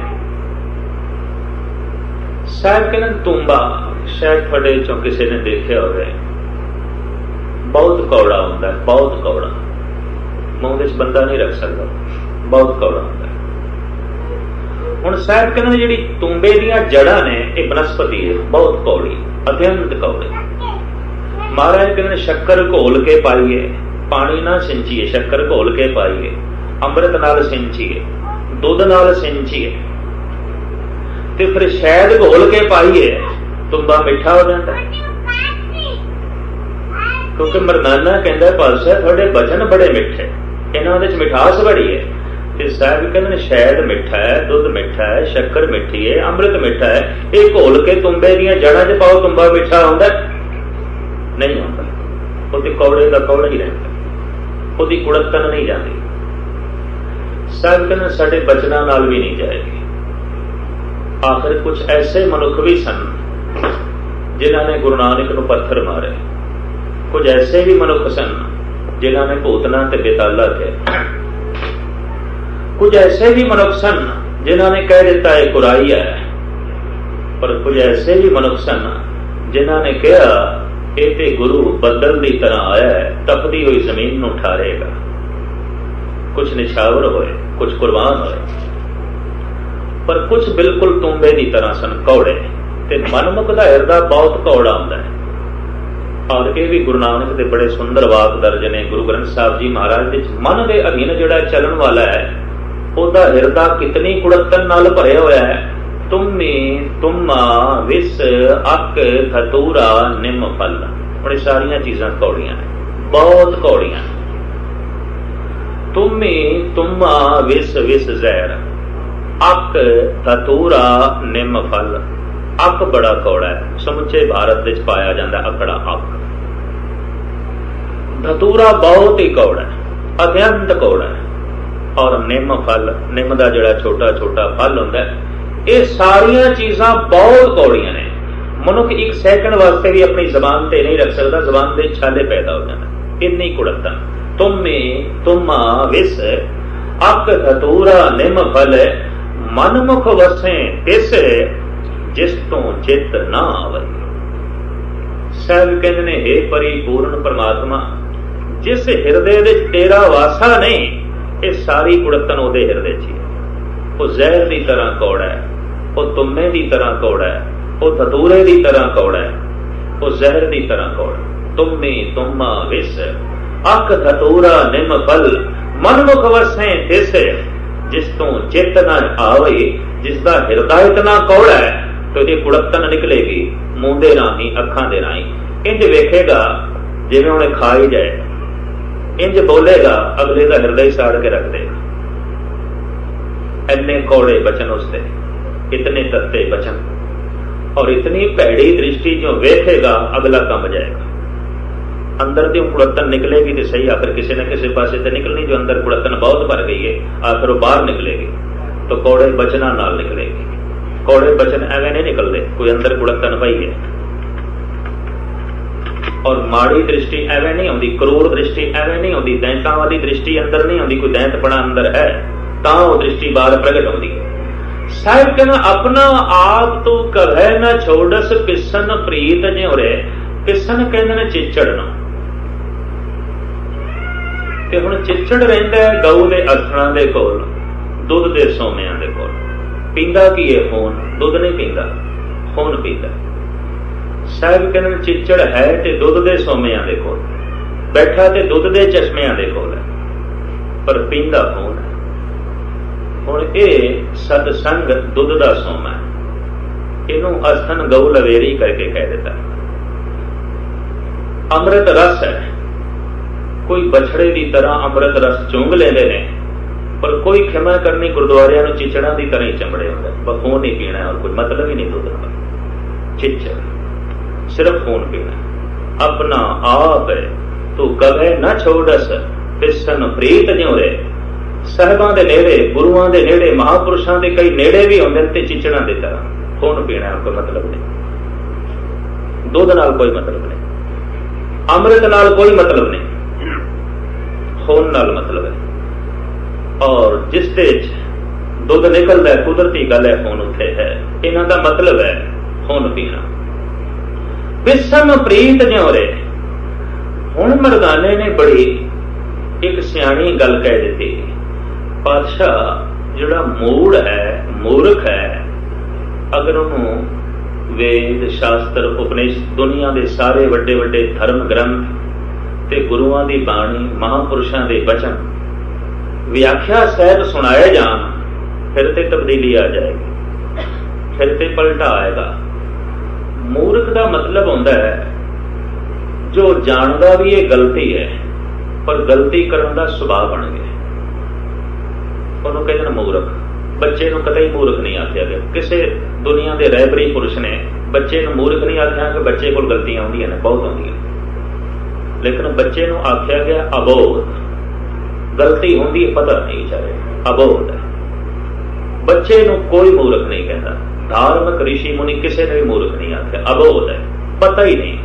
ਸਾਹਿਬ ਕਹਿੰਦੇ ਤੁੰਬਾ, ਸ਼ਾਇਦ ਤੁਹਾਡੇ ਚੋਂ ਕਿਸੇ ਨੇ ਦੇਖਿਆ ਹੋਵੇ, ਬਹੁਤ ਕੌੜਾ ਹੁੰਦਾ, ਬਹੁਤ ਕੌੜਾ, ਮੂੰਹ ਵਿੱਚ ਬੰਦਾ ਨਹੀਂ ਰੱਖ ਸਕਦਾ, ਬਹੁਤ ਕੌੜਾ ਹੁੰਦਾ। ਹੁਣ ਸਾਹਿਬ ਕਹਿੰਦੇ ਜਿਹੜੀ ਤੁੰਬੇ ਦੀਆਂ ਜੜ੍ਹਾਂ ਨੇ ਇਹ ਬਨਸਪਤੀ ਹੈ, ਬਹੁਤ ਕੌੜੀ, ਅਤਿਅੰਤ ਕੌੜੀ। ਮਹਾਰਾਜ ਕਹਿੰਦੇ ਸ਼ੱਕਰ ਘੋਲ ਕੇ ਪਾਈਏ, ਪਾਣੀ ਨਾ ਸਿੰਚੀਏ, ਸ਼ੱਕਰ ਘੋਲ ਕੇ ਪਾਈਏ, ਅੰਮ੍ਰਿਤ ਨਾਲ ਸਿੰਚੀਏ, ਦੁੱਧ ਨਾਲ ਸਿੰਚੀਏ, ਤੇ ਫਿਰ ਸ਼ਹਿਦ ਘੋਲ ਕੇ ਪਾਈਏ, ਤੁੰਬਾ ਮਿੱਠਾ ਹੋ ਜਾਂਦਾ। ਕਿਉਂਕਿ ਮਰਦਾਨਾ ਕਹਿੰਦਾ ਪਾਤਸ਼ਾਹ ਤੁਹਾਡੇ ਬਚਨ ਬੜੇ ਮਿੱਠੇ, ਇਹਨਾਂ ਵਿੱਚ ਮਿਠਾਸ ਬੜੀ ਹੈ। ਤੇ ਸਾਹਿਬ ਕਹਿੰਦੇ ਨੇ ਸ਼ਹਿਦ ਮਿੱਠਾ ਹੈ, ਦੁੱਧ ਮਿੱਠਾ ਹੈ, ਸ਼ੱਕਰ ਮਿੱਠੀ ਹੈ, ਅੰਮ੍ਰਿਤ ਮਿੱਠਾ ਹੈ। ਇਹ ਘੋਲ ਕੇ ਤੁੰਬੇ ਦੀਆਂ ਜੜ੍ਹਾਂ 'ਚ ਪਾਓ, ਤੁੰਬਾ ਮਿੱਠਾ ਹੁੰਦਾ ਨਹੀਂ ਹੁੰਦਾ। ਉਹਦੇ ਕੌੜੇ ਦਾ ਕੌੜਾ ਹੀ ਰਹਿੰਦਾ, ਉਹਦੀ ਕੁੜੱਤਣ ਨਹੀਂ ਜਾਂਦੀ। ਸਾਹਿਬ ਕਹਿੰਦੇ ਸਾਡੇ ਬਚਨਾਂ ਨਾਲ ਵੀ ਨਹੀਂ ਜਾਏਗੀ। ਆਖਿਰ ਕੁਝ ਐਸੇ ਮਨੁੱਖ ਵੀ ਸਨ ਜਿਨ੍ਹਾਂ ਨੇ ਗੁਰੂ ਨਾਨਕ ਨੂੰ ਪੱਥਰ ਮਾਰੇ, ਕੁਝ ਐਸੇ ਵੀ ਮਨੁੱਖ ਸਨ ਜਿਨ੍ਹਾਂ ਨੇ ਭੂਤਨਾ ਤੇ ਬੇਤਾਲਾ ਕਿਹਾ, ਕੁਝ ਐਸੇ ਵੀ ਮਨੁੱਖ ਸਨ ਜਿਨ੍ਹਾਂ ਨੇ ਕਹਿ ਦਿੱਤਾ ਇਹ ਕੁਰਾਈ ਹੈ, ਪਰ ਕੁਝ ਐਸੇ ਵੀ ਮਨੁੱਖ ਸਨ ਜਿਨ੍ਹਾਂ ਨੇ ਕਿਹਾ ਇਹ ਤੇ ਗੁਰੂ ਬੱਦਲ ਦੀ ਤਰ੍ਹਾਂ ਆਇਆ ਹੈ, ਤਪਦੀ ਹੋਈ ਜ਼ਮੀਨ ਨੂੰ ਠਾਰੇਗਾ। ਕੁਝ ਨਿਛਾਵਰ ਹੋਏ, ਕੁਝ ਕੁਰਬਾਨ ਹੋਏ, ਪਰ ਕੁਝ ਬਿਲਕੁਲ ਤੁੰਬੇ ਦੀ ਤਰ੍ਹਾਂ ਸਨ, ਕੌੜੇ। ਤੇ ਮਨਮੁਖ ਦਾ ਹਿਰਦਾ ਬਹੁਤ ਕੌੜਾ ਹੁੰਦਾ ਹੈ। ਔਰ ਇਹ ਵੀ ਗੁਰੂ ਨਾਨਕ ਦੇ ਬੜੇ ਸੁੰਦਰ ਵਾਕ ਦਰਜ ਨੇ ਗੁਰੂ ਗ੍ਰੰਥ ਸਾਹਿਬ ਜੀ ਮਹਾਰਾਜ ਦੇ। ਮਨ ਦੇ ਅਧੀਨ ਜਿਹੜਾ ਚੱਲਣ ਵਾਲਾ ਹੈ ਉਹਦਾ ਹਿਰਦਾ ਕਿਤਨੀ ਕੁੜੱਤਣ ਨਾਲ ਭਰਿਆ ਹੋਇਆ ਹੈ। ਤੁਮੀ ਤੁਮਾ ਵਿਸ ਅਕ ਧਤੂਰਾ ਨਿੰਮ ਫਲ। ਹੁਣ ਇਹ ਸਾਰੀਆਂ ਚੀਜ਼ਾਂ ਕੌੜੀਆਂ ਨੇ, ਬਹੁਤ ਕੌੜੀਆਂ। ਤੁਮੀ ਤੁਮਾ ਵਿਸ ਵਿਸ ਜ਼ਹਿਰ, ਅਕ ਧਤੂਰਾ ਨਿੰਮ ਫਲ। ਅਕ ਬੜਾ ਕੌੜਾ ਹੈ, ਸਮੁੱਚੇ ਭਾਰਤ ਵਿੱਚ ਪਾਇਆ ਜਾਂਦਾ ਅਕੜਾ ਅਕ। ਧਤੂਰਾ ਬਹੁਤ ਹੀ ਕੌੜਾ ਹੈ, ਅਤਿਅੰਤ ਕੌੜਾ ਹੈ। ਔਰ ਨਿੰਮ ਫਲ, ਨਿੰਮ ਦਾ ਜਿਹੜਾ ਛੋਟਾ ਛੋਟਾ ਫਲ ਹੁੰਦਾ, ਇਹ ਸਾਰੀਆਂ ਚੀਜ਼ਾਂ ਬਹੁਤ ਕੌੜੀਆਂ ਨੇ। ਮਨੁੱਖ ਇੱਕ ਸੈਕਿੰਡ ਵਾਸਤੇ ਵੀ ਆਪਣੀ ਜ਼ਬਾਨ ਤੇ ਨਹੀਂ ਰੱਖ ਸਕਦਾ, ਜ਼ਬਾਨ ਦੇ ਛਾਲੇ ਪੈਦਾ ਹੋ ਜਾਂਦੇ, ਇੰਨੀ ਕੁੜੱਤਣ। ਤੁਮੇ ਤੁਮਾ ਵਿਸ ਅਕ ਧਤੂਰਾ ਨਿੰਮ ਫਲ, ਮਨਮੁਖ ਵਸੇ ਤਿਸ ਜਿਸ ਤੋਂ ਚਿੱਤ ਨਾ ਆਵੇ। ਸਾਹਿਬ ਕਹਿੰਦੇ ਨੇ ਹੇ ਪਰਿਪੂਰਨ ਪਰਮਾਤਮਾ, ਜਿਸ ਹਿਰਦੇ ਵਿੱਚ ਤੇਰਾ ਵਾਸਾ ਨਹੀਂ, ਇਹ ਸਾਰੀ ਕੁੜੱਤਣ ਉਹਦੇ ਹਿਰਦੇ 'ਚ ਹੀ। ਉਹ ਜ਼ਹਿਰ ਦੀ ਤਰ੍ਹਾਂ ਕੌੜਾ ਹੈ, ਉਹ ਤੁੰਮੇ ਦੀ ਤਰ੍ਹਾਂ ਕੌੜਾ ਹੈ, ਉਹ ਧਤੂਰੇ ਦੀ ਤਰ੍ਹਾਂ ਕੌੜਾ ਹੈ, ਉਹ ਜ਼ਹਿਰ ਦੀ ਤਰ੍ਹਾਂ ਕੌੜਾ। ਤੁਮੇ ਤੁਮਾ ਵਿਸ ਅਕ ਧਤੂਰਾ ਨਿੰਮ ਫਲ, ਮਨਮੁਖ ਵਸੇ ਤਿਸ ਜਿਸ ਤੋਂ ਚਿੱਤ ਨਾ ਆਵੇ। ਜਿਸ ਦਾ ਹਿਰਦਾ ਇਤਨਾ ਕੌੜਾ ਹੈ ਤੇ ਉਹਦੀ ਕੁੜੱਤਣ ਨਿਕਲੇਗੀ ਮੂੰਹ ਦੇ ਰਾਹੀਂ, ਅੱਖਾਂ ਦੇ ਰਾਹੀਂ। ਇੰਝ ਵੇਖੇਗਾ ਜਿਵੇਂ ਉਹਨੇ ਖਾ ਹੀ ਜਾਏਗਾ, ਇੰਝ ਬੋਲੇਗਾ ਅਗਲੇ ਦਾ ਹਿਰਦਾ ਹੀ ਸਾੜ ਕੇ ਰੱਖ ਦੇਗਾ। ਇੰਨੇ ਕੌੜੇ ਬਚਨ ਉਸਦੇ, ਇਤਨੇ ਤੱਤੇ ਬਚਨ, ਔਰ ਇਤਨੀ ਭੈੜੀ ਦ੍ਰਿਸ਼ਟੀ ਜੋ ਵੇਖੇਗਾ ਅਗਲਾ ਕੰਬ ਜਾਏਗਾ। ਅੰਦਰ ਦੀ ਕੁੜੱਤਣ ਨਿਕਲੇਗੀ ਤੇ ਸਹੀ, ਆਖਰ ਕਿਸੇ ਨਾ ਕਿਸੇ ਪਾਸੇ ਤੇ ਨਿਕਲਣੀ। ਜੋ ਅੰਦਰ ਕੁੜੱਤਣ ਬਹੁਤ ਭਰ ਗਈ ਹੈ, ਆਖਰ ਉਹ ਬਾਹਰ ਨਿਕਲੇਗੀ ਤਾਂ ਕੌੜੇ ਬਚਨਾਂ ਨਾਲ ਨਿਕਲੇਗੀ। ਕੌੜੇ ਬਚਨ ਐਵੇਂ ਨਹੀਂ ਨਿਕਲਦੇ, ਕੋਈ ਅੰਦਰ ਕੁੜੱਤਣ ਪਈ ਹੈ। ਔਰ ਮਾੜੀ ਦ੍ਰਿਸ਼ਟੀ ਐਵੇਂ ਨਹੀਂ ਆਉਂਦੀ, ਕਰੂਰ ਦ੍ਰਿਸ਼ਟੀ ਐਵੇਂ ਨਹੀਂ ਆਉਂਦੀ, ਦੈਂਤਾਂ ਵਾਲੀ ਦ੍ਰਿਸ਼ਟੀ ਅੰਦਰ ਨਹੀਂ ਆਉਂਦੀ। ਕੋਈ ਦੈਂਤਪਣਾ ਅੰਦਰ ਹੈ ਤਾਂ ਉਹ ਦ੍ਰਿਸ਼ਟੀ ਬਾਹਰ ਪ੍ਰਗਟ ਹੁੰਦੀ ਹੈ। ਸਾਹਿਬ ਕਹਿੰਦਾ ਆਪਣਾ ਆਪ ਤੂੰ ਕਭੈ ਨਾ ਛੋੜਸ ਪਿਸਨ ਪ੍ਰੀਤ ਜਿਉਰੇ। ਪਿਸਨ ਕਹਿੰਦੇ ਨੇ ਚਿੱਚੜ ਨੂੰ। ਤੇ ਹੁਣ ਚਿੱਚੜ ਰਹਿੰਦਾ ਗਊ ਦੇ ਅਰਥਣਾ ਦੇ ਕੋਲ, ਦੁੱਧ ਦੇ ਸੋਮਿਆਂ ਦੇ ਕੋਲ। ਪੀਂਦਾ ਕੀ ਹੈ? ਖੂਨ। ਦੁੱਧ ਨਹੀਂ ਪੀਂਦਾ, खून पीता। साहब कहते चिच्चड़ है ते दुध दे सोमियां दे कोल, बैठा ते दुध दे चश्मियां दे कोल है, पर पींदा खून है। हुण ये सतसंग दुध दा सोमा है, इनू अस्थन गऊ लवेरी करके कह दिता। अमृत रस है, कोई बछड़े की तरह अमृत रस चूंग लेंदे ने, पर कोई खिमा करनी गुरुद्वारियां नूं चिचड़ां की तरह ही चमड़े होंगे, बस खून नहीं पीना और कोई मतलब ही नहीं दुध का। चिच्चड़ सिर्फ खून पीना, अपना आप है तू कवे न छोड़स, पिसन प्रीत ज्यों रे। साहिबां दे नेड़े, गुरुआं दे नेड़े, महापुरुषां दे कई नेड़े भी होंदे ते चिचड़ां की तरह खून पीना है, कोई मतलब नहीं। दुध नाल कोई मतलब नहीं, अमृत नाल कोई मतलब नहीं, खून नाल मतलब है। और जिस दे दुध निकलता है, कुदरती गल है, खून उत्थे है, इन्हां दा मतलब है खून पीना। विसम प्रीत ज्यों रे। हुण मरदाने ने बड़ी एक सियाणी गल कह दी, पातशाह जिहड़ा मूड़ है, मूर्ख है, अगर उन्होंने वेद शास्त्र उपनिषद दुनिया के सारे वड्डे वड्डे धर्म ग्रंथ ते गुरुआं दी बाणी महापुरुषां दे वचन व्याख्या सहित सुनाए जान, फिर ते तब्दीली आ जाएगी, फिर ते पलटा आएगा। मूर्ख का मतलब होता है जो जानता भी ये गलती है पर गलती करने का सुभाव बन गया, उन्होंने कहते हैं मूर्ख। बच्चे को कतई मूर्ख नहीं आख्या गया, किसी दुनिया के रहबरी पुरुष ने बच्चे को मूर्ख नहीं आख्या कि बच्चे को गलतियां आउंदियां ने, बहुत आउंदियां, लेकिन बच्चे को आख्या गया अबोध। गलती होंदी पता नहीं चाहे, अबोध है। बच्चे को कोई मूर्ख नहीं कहता, धार्मिक ऋषि मुनि किसी ने भी मूर्ख नहीं आख्या, अबोध है, पता ही नहीं।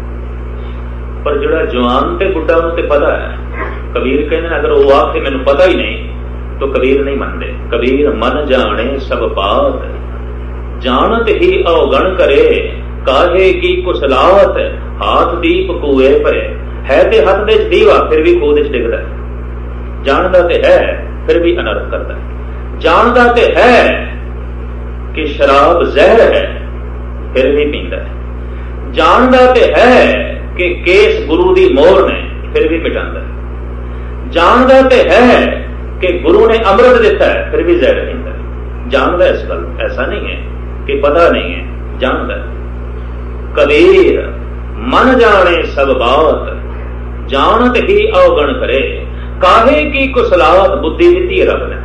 पर जो जवान ते बुढ़ा उन्हें ते पता है। कबीर कहते अगर वो आखे मैनू पता ही नहीं तो कबीर नहीं मनते। कबीर मन जाने सब बात, जानत ही अवगण करे, काहे की कुसलात। हाथ दीप कुए पे है ते हथ दे दीवा, फिर भी खूह विच डिगदा है। जानदा ते है फिर भी अनर्थ करता है। जानदा ते है कि शराब जहर है, फिर भी पींदा है। जानदा ते है कि केस गुरु दी मोहर ने, फिर भी मिटांदा है। जानदा ते है कि गुरु ने अमृत दिता है, फिर भी जहर पींदा है। जानदा इस गल, ऐसा नहीं है कि पता नहीं है, जानदा है। कबीर मन जाने सब बात, जानत ही अवगण करे, काहे की कुसलात। बुद्धि दी रब ने,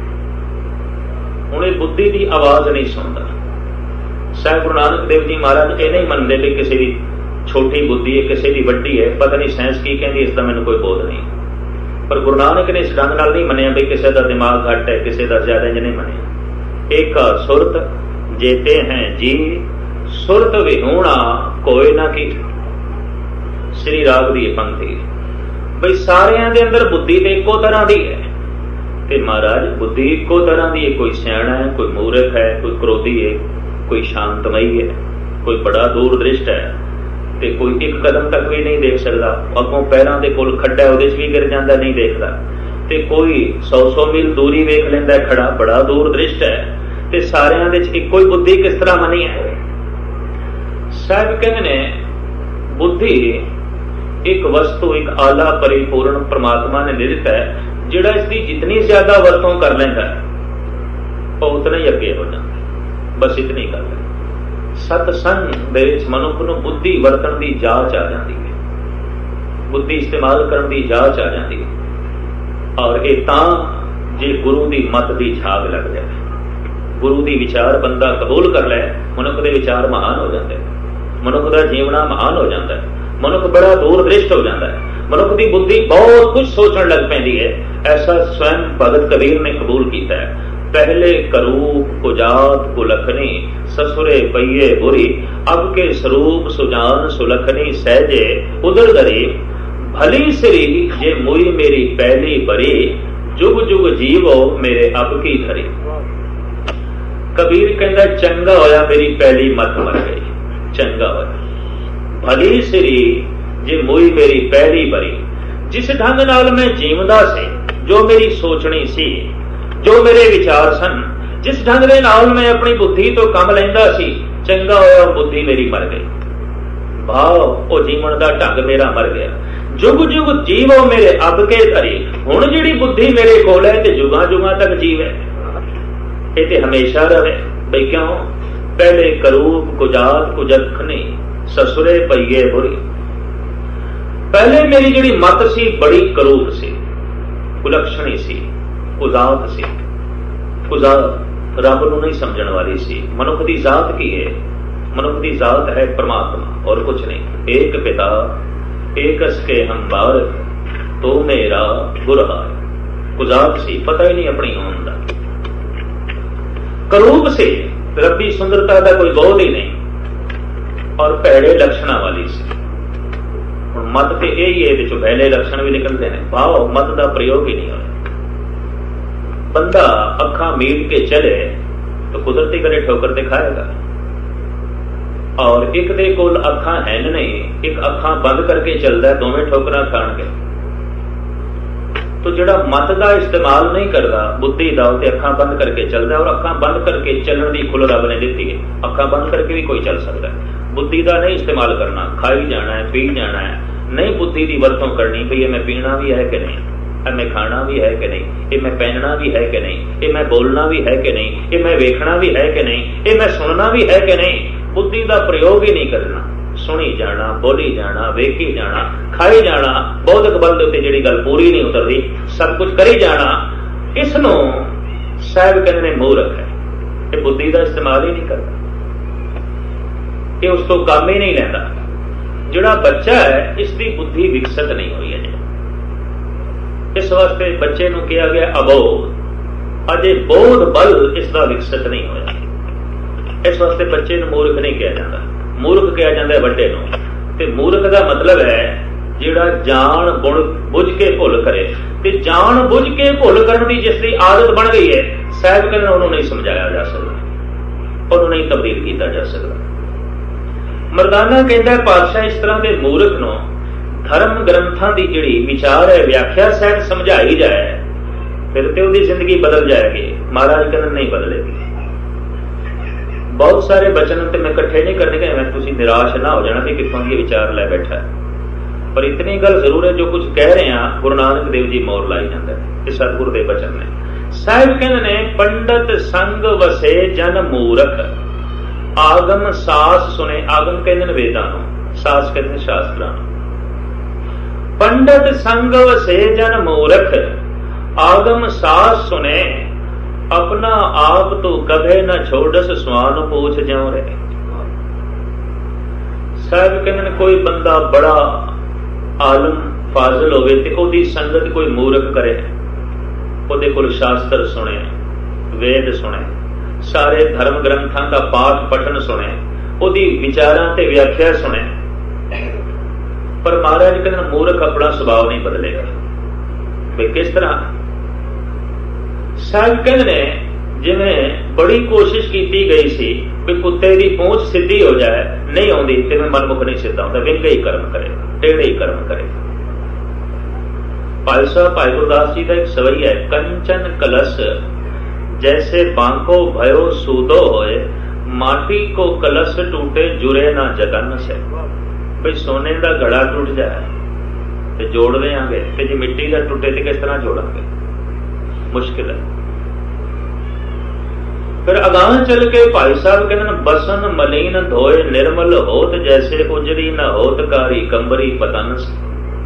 हुणे बुद्धि की आवाज नहीं सुनता। साहिब गुरु नानक देव जी महाराज ये नहीं मनते भी किसी की छोटी बुद्धि है, किसी की वड्डी है, पता नहीं साइंस की कहती, इसका मैंने कोई बोध नहीं। पर गुरु नानक ने इस ढंग नाल नहीं मनिया भी किसी का दिमाग घट है, किसी का ज्यादा इंज नहीं मनिया। एक सुरत जेते हैं जी, सुरत विहूणा कोई ना की। श्री राग दी पंक्ति बई सारिਆਂ ਦੇ अंदर बुद्धि तो इको तरह की है, ते महाराज बुद्धि इको तरह की है। कोई सियाणा है, कोई मूर्ख है, कोई क्रोधी है, कोई शांतमई है, कोई बड़ा दूरदृष्ट है, ते कोई एक कदम तक भी नहीं देख सकता। अगों पैरों के कोल खड्डा है, उहदे च भी गिर जाता, नहीं देखता। ते कोई 100 मील दूरी वेख लैंदा खड़ा, बड़ा दूरदृष्ट है। ते सारिਆਂ दे च इको ही बुद्धि किस तरह मनी है। साहब कहते ने बुद्धि एक वस्तु, एक आला परिपूर्ण परमात्मा ने निर्मित है, जिहड़ा इसकी जितनी ज्यादा वरतों कर लेंदा वो उतना ही अगे हो जाता। बस इतनी गल है। सतसंग दे विच मनुख नूं बुद्धि वरतन की जांच आ जाती है, बुद्धि इस्तेमाल करने की जांच आ जाती है। और ये तां जे गुरु की मत की झाग लग जाए, गुरु की विचार बंदा कबूल कर लै, मनुख के विचार महान हो जाते हैं, मनुख का जीवना महान हो जाता है, मनुख बड़ा दूरदृष्ट हो जाता है, मनुख की बुद्धि बहुत कुछ सोचने लग पैंदी है। ऐसा स्वयं भगत कबीर ने कबूल किया है। पहले करूप कुजात कुलखनी, ससुरे पइये बुरी, अब के स्वरूप सुजान सुलखनी सहजे उदर दरी, भली सिरी जे मुई मेरी पहली बरी, जुग जुग जीवो मेरे अब की धरी। कबीर कहता चंगा होया मेरी पहली मत मर गई, चंगा होया। भली सिरी जे मुई मेरी पहली बरी, जिस ढंग नाल मैं जीवदा सी, जो मेरी सोचनी सी, जो मेरे विचार सन, जिस ढंग दे नाल मैं अपनी बुद्धि तो कम लैंदा सी, चंगा होया बुद्धि मेरी मर गई, भाव वो जीवन का ढंग मेरा मर गया। जुग जुग जीवो मेरे अब के धरी, हुण जिहड़ी बुद्धि मेरे कोल है ते जुगां जुगां तक जीवे, ये ते हमेशा रहे। बई क्यों? पहले करूप कुजात कुजखनी, ससुरे पईए बुरी। पहले मेरी जिहड़ी मत सी बड़ी करूप सी, कुलक्षणी सी, कुजात सी। कुजात रब नूं नहीं समझण वाली सी। मनुख की जात की है? मनुख की जात है परमात्मा और कुछ नहीं। एक पिता एकस के हम बारक, तो मेरा गुरहार। कुजात सी, पता ही नहीं अपनी होंद का। करूप से रब्बी सुंदरता का कोई बोध ही नहीं, और भैड़े लक्षणा वाली सी। मत तो यही है, भैड़े लक्षण भी निकलते हैं। भाव मत का प्रयोग ही नहीं होया। बंदा अखा मीट के चले तो कुदरती करे ठोकर ते खाएगा, और एक दे कोल अखा है नहीं, एक अखा बंद करके चलता है, दोवें ठोकरा खाणगे। तो जिहड़ा मत का इस्तेमाल नहीं करता बुद्धि का, उसे अखा बंद करके चलता है। और अखा बंद करके चलने की खुल रब ने दी है। अखा बंद करके भी कोई चल सकता है। बुद्धि का नहीं इस्तेमाल करना, खाई जाना है, पी जाना है, नहीं बुद्धि की वरतों करनी भी, ये मैं पीना भी है कि नहीं, ये मैं खाना भी है कि नहीं, ये मैं पहनना भी है कि नहीं, ये मैं बोलना भी है कि नहीं, ये मैं वेखना भी है कि नहीं, ये मैं सुनना भी है कि नहीं। बुद्धि का प्रयोग ही नहीं करना, सुनी जाना, बोली जाना, वेखी जाना, खाई जाना, बौद्धिक बल के उत्ते जिहड़ी गल पूरी नहीं उतरती, सब कुछ करी जाना। इसनों साहब कहते ने मूर्ख है, ये बुद्धि का इस्तेमाल ही नहीं करता, ये उस तो काम ही नहीं लैंदा। जिहड़ा बच्चा है इसकी बुद्धि विकसित नहीं हुई है। इस वास्ते बच्चे नूं कहा गया अबोध, अजे बोध बल इसका विकसित नहीं होया। इस वास्ते बच्चे नूं मूर्ख नहीं कहा जाता, मूर्ख कहा जाता है बड़े नूं। ते मूर्ख का मतलब है जिहड़ा जान बुझ के भुल करे, ते जान बुझ के भुल करने की जिसकी आदत बन गई है, साहब कहते उन्होंने नहीं समझाया जा सकता, उन्होंने नहीं तब्दील किया जा सकता। मरदाना कहता पातशाह इस तरह के मूर्ख नूं धर्म ग्रंथां की जिहड़ी विचार है, व्याख्या सहित समझाई जाए, फिर तो उसकी जिंदगी बदल जाएगी। महाराज कहते नहीं बदलेगी। बहुत सारे बचन तो मैं इकट्ठे नहीं करने गए, मैं तुम निराश ना हो जाना कि कितों ये विचार लै बैठा है। पर इतनी गल जरूर है, जो कुछ कह रहे हैं गुरु नानक देव जी मोर लाई जाता है, इस सतगुरु के बचन ने। साहिब कहते ने पंडित संग वसे जन मूरख, आगम सास सुने। आगम कहते हैं वेदां नूं, सास कहते हैं शास्त्रां नूं। पंडित संग वसे जन मूरख, आगम सास सुने, अपना आप तो कभे न छोड़स, स्वान पूछ ज्यों रहे। साहब कहते कोई बंदा बड़ा आलम फाजिल होवे ते ओदी संगत कोई मूर्ख करे, ओदे कोल शास्त्र सुने, वेद सुने, सारे धर्म ग्रंथां का पाठ पठन सुने, ओदी विचारां ते व्याख्या सुने, पर महाराज कहते मूर्ख अपना सुभाव नहीं बदलेगा। भाई किस तरह? साहब कहते ने जिवें बड़ी कोशिश की गई सी भी कुत्ते की पूंछ सीधी हो जाए, नहीं आती, तिवें मनमुख नहीं सीधा होता, विंगे ही कर्म करे, टेढ़े ही कर्म करे। भाई साहब भाई गुरदास जी का एक सवई है, कंचन कलश जैसे बांको भयो सूदो होए, माटी को कलश टूटे जुरे ना जगन से। भाई सोने का घड़ा टूट जाए तो जोड़ देंगे, तो जो मिट्टी का टूटे तो किस तरह जोड़ांगे? मुश्किल है। फिर अगाह चल के भाई साहब कहते बसन मलीन धोए निर्मल होत, जैसे उजरी न होत कारी कंबरी पतन से।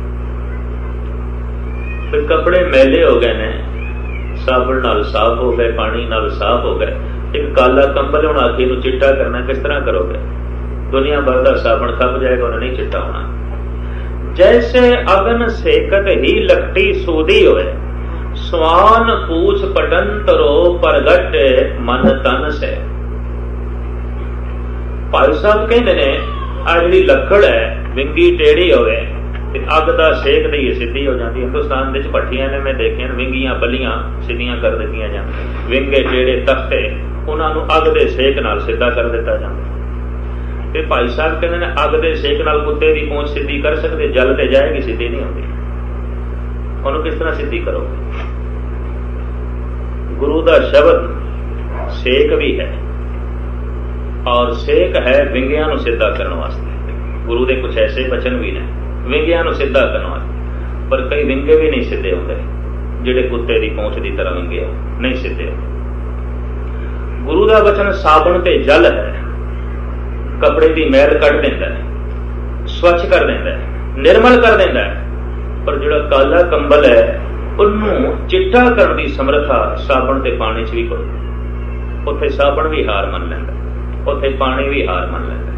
फिर कपड़े मैले हो गए ने, साबुन नाल साफ हो गए, पानी नाल साफ हो गए, एक काला कंबल हुण आखी नूं चिट्टा करना, किस तरह करोगे? दुनिया भर का साबुन खप जाएगा, उन्हें नहीं चिट्टा होना। जैसे अगन सेकत ही लकटी सूदी होए, स्वान पूछ पटन तरो परगट मन तन से। भाई साहब कहते ने आ जी लकड़ है विंगी टेढ़ी होवे, अग का सेक दईए सीधी हो जाती। हिंदुस्तान के भट्ठियां ने मैं देखिया विंगियां बलियां सीधियां कर दित्तियां जांदियां, विंगे टेढ़े तख्ते उन्होंने अग के सेक नाल सीधा कर दिता जाता। ते भाई साहब कहते ने अग के सेक नाल कुत्ते की पूंछ सीधी कर सकते, जल ते जाएगी, सीधी नहीं होती। उन्होंने किस तरह सीधी करोगे? गुरु का शब्द सेक भी है ਔਰ ਸੇਕ ਹੈ ਵਿੰਗਿਆਂ ਨੂੰ ਸਿੱਧਾ ਕਰਨ ਵਾਸਤੇ। ਗੁਰੂ ਦੇ ਕੁਛ ਐਸੇ ਬਚਨ ਵੀ ਨੇ ਵਿੰਗਿਆਂ ਨੂੰ ਸਿੱਧਾ ਕਰਨ ਵਾਸਤੇ, ਪਰ ਕਈ ਵਿੰਗੇ ਵੀ ਨਹੀਂ ਸਿੱਧੇ ਹੁੰਦੇ, ਜਿਹੜੇ ਕੁੱਤੇ ਦੀ ਪਹੁੰਚ ਦੀ ਤਰ੍ਹਾਂ ਵਿੰਗੇ ਨਹੀਂ ਸਿੱਧੇ ਹੁੰਦੇ। ਗੁਰੂ ਦਾ ਬਚਨ ਸਾਬਣ ਤੇ ਜਲ ਹੈ, ਕੱਪੜੇ ਦੀ ਮੈਲ ਕੱਢ ਦਿੰਦਾ ਹੈ, ਸਵੱਛ ਕਰ ਦਿੰਦਾ ਹੈ, ਨਿਰਮਲ ਕਰ ਦਿੰਦਾ ਹੈ। ਪਰ ਜਿਹੜਾ ਕਾਲਾ ਕੰਬਲ ਹੈ ਉਹਨੂੰ ਚਿੱਟਾ ਕਰਨ ਦੀ ਸਮਰੱਥਾ ਸਾਬਣ ਤੇ ਪਾਣੀ 'ਚ ਵੀ ਕੋਈ। ਉੱਥੇ ਸਾਬਣ ਵੀ ਹਾਰ ਮੰਨ ਲੈਂਦਾ, ਉੱਥੇ ਪਾਣੀ ਵੀ ਹਾਰ ਮੰਨ ਲੈਂਦਾ।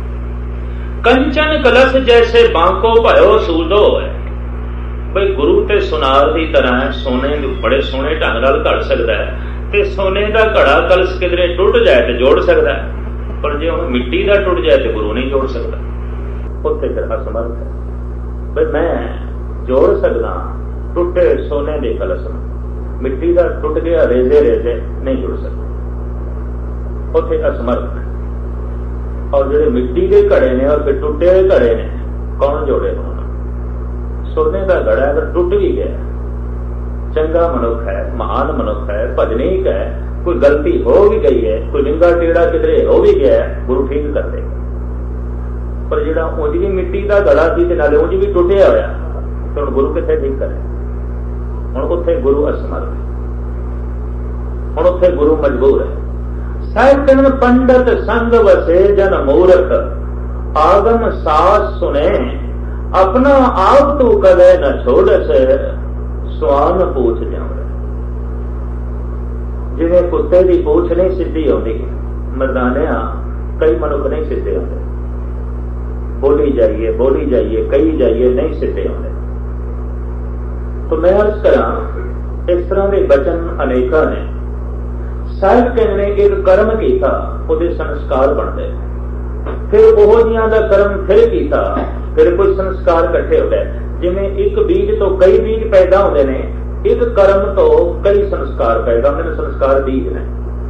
ਕੰਚਨ ਕਲਸ਼ ਜੈਸੇ ਬਾਂਕੋ ਭਇਓ ਸੂਦੋ ਹੈ। ਬਈ ਗੁਰੂ ਤੇ ਸੁਨਾਰ ਦੀ ਤਰ੍ਹਾਂ ਸੋਨੇ ਨੂੰ ਬੜੇ ਸੋਹਣੇ ਢੰਗ ਨਾਲ ਘੜ ਸਕਦਾ ਹੈ, ਤੇ ਸੋਨੇ ਦਾ ਘੜਾ ਕਲਸ਼ ਕਿਧਰੇ ਟੁੱਟ ਜਾਏ ਤੇ ਜੋੜ ਸਕਦਾ ਹੈ, ਪਰ ਜੇ ਉਹ ਮਿੱਟੀ ਦਾ ਟੁੱਟ ਜਾਏ ਤੇ ਗੁਰੂ ਨਹੀਂ ਜੋੜ ਸਕਦਾ। ਉੱਥੇ ਫਿਰ ਅਸਮਰਥ ਹੈ। ਬਈ ਮੈਂ ਜੋੜ ਸਕਦਾ ਟੁੱਟੇ ਸੋਨੇ ਦੇ ਕਲਸ਼ ਨੂੰ, ਮਿੱਟੀ ਦਾ ਟੁੱਟ ਗਿਆ ਰੇਜ਼ੇ ਨਹੀਂ ਜੋੜ ਸਕਦਾ। ਉੱਥੇ ਅਸਮਰਥ ਹੈ। ਔਰ ਜਿਹੜੇ ਮਿੱਟੀ ਦੇ ਘੜੇ ਨੇ ਔਰ ਫਿਰ ਟੁੱਟੇ ਹੋਏ ਘੜੇ ਨੇ, ਕੌਣ ਜੋੜੇ ਹੋਣ? ਸੋਨੇ ਦਾ ਘੜਾ ਅਗਰ ਟੁੱਟ ਵੀ ਗਿਆ, ਚੰਗਾ ਮਨੁੱਖ ਹੈ, ਮਹਾਨ ਮਨੁੱਖ ਹੈ, ਭਜਨੀਕ ਹੈ, ਕੋਈ ਗਲਤੀ ਹੋ ਵੀ ਗਈ ਹੈ, ਕੋਈ ਲਿੰਗਾ ਟੇੜਾ ਕਿਧਰੇ ਹੋ ਵੀ ਗਿਆ, ਗੁਰੂ ਠੀਕ ਕਰ ਦੇਗਾ। ਪਰ ਜਿਹੜਾ ਉਂਝ ਵੀ ਮਿੱਟੀ ਦਾ ਘੜਾ ਸੀ ਤੇ ਨਾਲੇ ਉਂਝ ਵੀ ਟੁੱਟਿਆ ਹੋਇਆ, ਤੇ ਹੁਣ ਗੁਰੂ ਕਿੱਥੇ ਠੀਕ ਕਰੇ? ਹੁਣ ਉੱਥੇ ਗੁਰੂ ਅਸਮਰਥ ਹੈ, ਹੁਣ ਉੱਥੇ ਗੁਰੂ ਮਜਬੂਰ ਹੈ। ਸਾਹਿਬ ਕਹਿੰਦੇ ਪੰਡਤ ਸੰਗ ਵਸੇ ਜਨ ਮੂਰਖ, ਆਗਮ ਸਾਸ ਸੁਨੇ ਆਪਣਾ ਆਪ ਤੂੰ ਕਦੇ न ਛੋੜਸ, ਸਵਾਨ ਪੂਛ ਜਾਵੇ। ਜਿਵੇਂ ਕੁੱਤੇ ਦੀ ਪੂਛ ਨਹੀਂ ਸਿੱਧੀ ਆਉਂਦੀ, ਮਰਦਾਨਿਆਂ ਕਈ ਮਨੁੱਖ ਨਹੀਂ ਸਿੱਧੇ ਆਉਂਦੇ, ਬੋਲੀ ਜਾਈਏ ਕਹੀ ਜਾਈਏ, ਨਹੀਂ ਸਿੱਧੇ ਆਉਂਦੇ। ਤਾਂ ਮੈਂ ਅਰਜ਼ ਕਰਾਂ ਇਸ ਤਰ੍ਹਾਂ ਦੇ ਬਚਨ ਅਨੇਕਾਂ ਨੇ। ਸਾਹਿਬ ਕਹਿੰਦੇ ਨੇ ਇੱਕ ਕਰਮ ਕੀਤਾ ਉਹਦੇ ਸੰਸਕਾਰ ਬਣਦੇ, ਫਿਰ ਉਹੋ ਜਿਹਾਂ ਦਾ ਕਰਮ ਫਿਰ ਕੀਤਾ, ਫਿਰ ਕੋਈ ਸੰਸਕਾਰ ਇਕੱਠੇ ਹੋ ਗਏ। ਜਿਵੇਂ ਇੱਕ ਬੀਜ ਤੋਂ ਕਈ ਬੀਜ ਪੈਦਾ ਹੁੰਦੇ ਨੇ, ਇੱਕ ਕਰਮ ਤੋਂ ਕਈ ਸੰਸਕਾਰ ਪੈਦਾ ਹੁੰਦੇ ਨੇ। ਸੰਸਕਾਰ ਬੀਜ ਨੇ,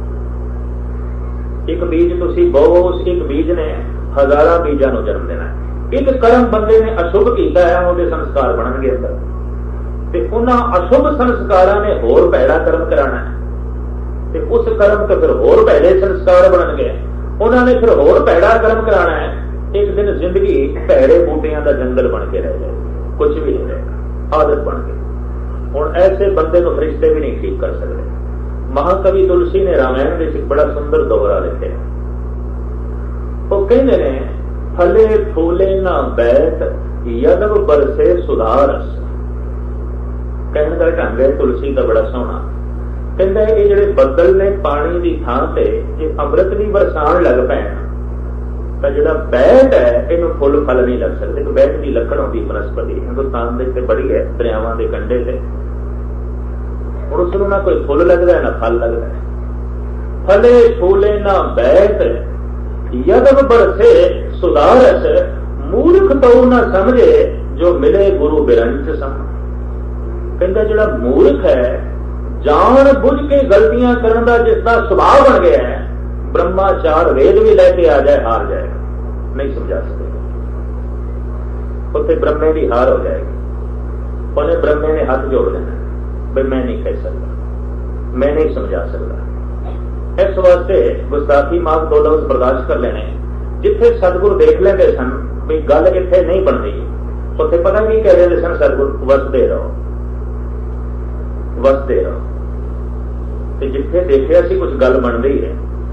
ਇੱਕ ਬੀਜ ਤੁਸੀਂ ਬੋ, ਇੱਕ ਬੀਜ ਨੇ ਹਜ਼ਾਰਾਂ ਬੀਜਾਂ ਨੂੰ ਜਨਮ ਦੇਣਾ। ਇੱਕ ਕਰਮ ਬੰਦੇ ਨੇ ਅਸ਼ੁਭ ਕੀਤਾ ਹੈ, ਉਹਦੇ ਸੰਸਕਾਰ ਬਣਨਗੇ ਅੰਦਰ, ਤੇ ਉਹਨਾਂ ਅਸ਼ੁਭ ਸੰਸਕਾਰਾਂ ਨੇ ਹੋਰ ਭੈੜਾ ਕਰਮ ਕਰਾਣਾ ਹੈ, ਤੇ ਉਸ ਕਰਮ ਤੋਂ ਫਿਰ ਹੋਰ ਭੈੜੇ ਸੰਸਕਾਰ ਬਣਨਗੇ। ਉਹਨਾਂ ਨੇ ਫਿਰ ਹੋਰ ਭੈੜਾ ਕਰਮ ਕਰਾਣਾ ਹੈ। ਇੱਕ ਦਿਨ ਜ਼ਿੰਦਗੀ ਭੈੜੇ ਬੂਟਿਆਂ ਦਾ ਜੰਗਲ ਬਣ ਕੇ ਰਹਿ ਜਾਏ, ਕੁਝ ਵੀ ਨਹੀਂ ਰਹੇਗਾ, ਆਦਤ ਬਣ ਗਈ। ਹੁਣ ਐਸੇ ਬੰਦੇ ਨੂੰ ਫਰਿਸ਼ਤੇ ਵੀ ਨਹੀਂ ਠੀਕ ਕਰ ਸਕਦੇ। ਮਹਾਕਵੀ ਤੁਲਸੀ ਨੇ ਰਾਮਾਇਣ ਦੇ ਵਿੱਚ ਬੜਾ ਸੁੰਦਰ ਦੋਹਰਾ ਲਿਖਿਆ। ਉਹ ਕਹਿੰਦੇ ਨੇ ਫਲੇ ਫੂਲੇ ਨਾ ਬੈਠ ਯਦਵ ਬਰਸੇ ਸੁਧਾਰਸ। ਕਹਿਣ ਦਾ ਢੰਗ ਹੈ ਤੁਲਸੀ ਦਾ ਬੜਾ ਸੋਹਣਾ। ਕਹਿੰਦਾ ਇਹ ਜਿਹੜੇ ਬੱਦਲ ਨੇ ਪਾਣੀ ਦੀ ਥਾਂ ਤੇ ਜੇ ਅੰਮ੍ਰਿਤ ਵੀ ਬਰਸਾਉਣ ਲੱਗ ਪੈਣ ਤਾਂ ਜਿਹੜਾ ਬੈਠ ਹੈ ਇਹਨੂੰ ਫੁੱਲ ਫਲ ਨਹੀਂ ਲੱਗ ਸਕਦੇ। ਬੈਠ ਦੀ ਲੱਕੜ ਆਉਂਦੀ ਬਨਸਪਤੀ ਹਿੰਦੁਸਤਾਨ ਦੇ ਵਿੱਚ ਬੜੀ ਹੈ, ਦਰਿਆਵਾਂ ਦੇ ਕੰਢੇ ਤੇ। ਹੁਣ ਉਸ ਨੂੰ ਨਾ ਕੋਈ ਫੁੱਲ ਲੱਗਦਾ ਨਾ ਫਲ ਲੱਗਦਾ। ਫਲੇ ਫੂਲੇ ਨਾ ਬੈਠ ਯਦਵ ਬਰਸੇ ਸੁਧਾਰਸ, ਮੂਰਖ ਤੋਂ ਨਾ ਸਮਝੇ ਜੋ ਮਿਲੇ ਗੁਰੂ ਬਿਰੰਚ ਸਮ। ਕਹਿੰਦਾ ਜਿਹੜਾ ਮੂਰਖ ਹੈ, ਜਾਣ ਬੁੱਝ ਕੇ ਗਲਤੀਆਂ ਕਰਨ ਦਾ ਜਿਸ ਦਾ ਸੁਭਾਅ ਬਣ ਗਿਆ ਹੈ, ਬ੍ਰਹਮਾਚਾਰ ਵੇਦ ਵੀ ਲੈ ਕੇ ਆ ਜਾਏ ਹਾਰ ਜਾਏਗਾ, ਨਹੀਂ ਸਮਝਾ ਸਕੇਗਾ। ਉੱਥੇ ਬ੍ਰਹਮੇ ਦੀ ਹਾਰ ਹੋ ਜਾਏਗੀ। ਉਹਨੇ ਬ੍ਰਹਮੇ ਨੇ ਹੱਥ ਜੋੜ ਦੇਣਾ, ਬਈ ਮੈਂ ਨਹੀਂ ਕਹਿ ਸਕਦਾ, ਮੈਂ ਨਹੀਂ ਸਮਝਾ ਸਕਦਾ। ਇਸ ਵਾਸਤੇ ਗੁਸਤਾਖੀ ਮਾਫ ਦੋ ਲਫ਼ਜ਼ ਬਰਦਾਸ਼ਤ ਕਰ ਲੈਣੇ। ਜਿੱਥੇ ਸਤਿਗੁਰ ਦੇਖ ਲੈਂਦੇ ਸਨ ਵੀ ਗੱਲ ਇੱਥੇ ਨਹੀਂ ਬਣਦੀ, ਉੱਥੇ ਪਤਾ ਕੀ ਕਹਿ ਰਹੇ ਸਨ ਸਤਿਗੁਰ? ਵਸਦੇ ਰਹੋ, ਵਸਦੇ ਰਹੋ। ਤੇ ਜਿੱਥੇ ਦੇਖਿਆ ਸੀ ਕੁਝ ਗੱਲ ਬਣ ਰਹੀ ਹੈ,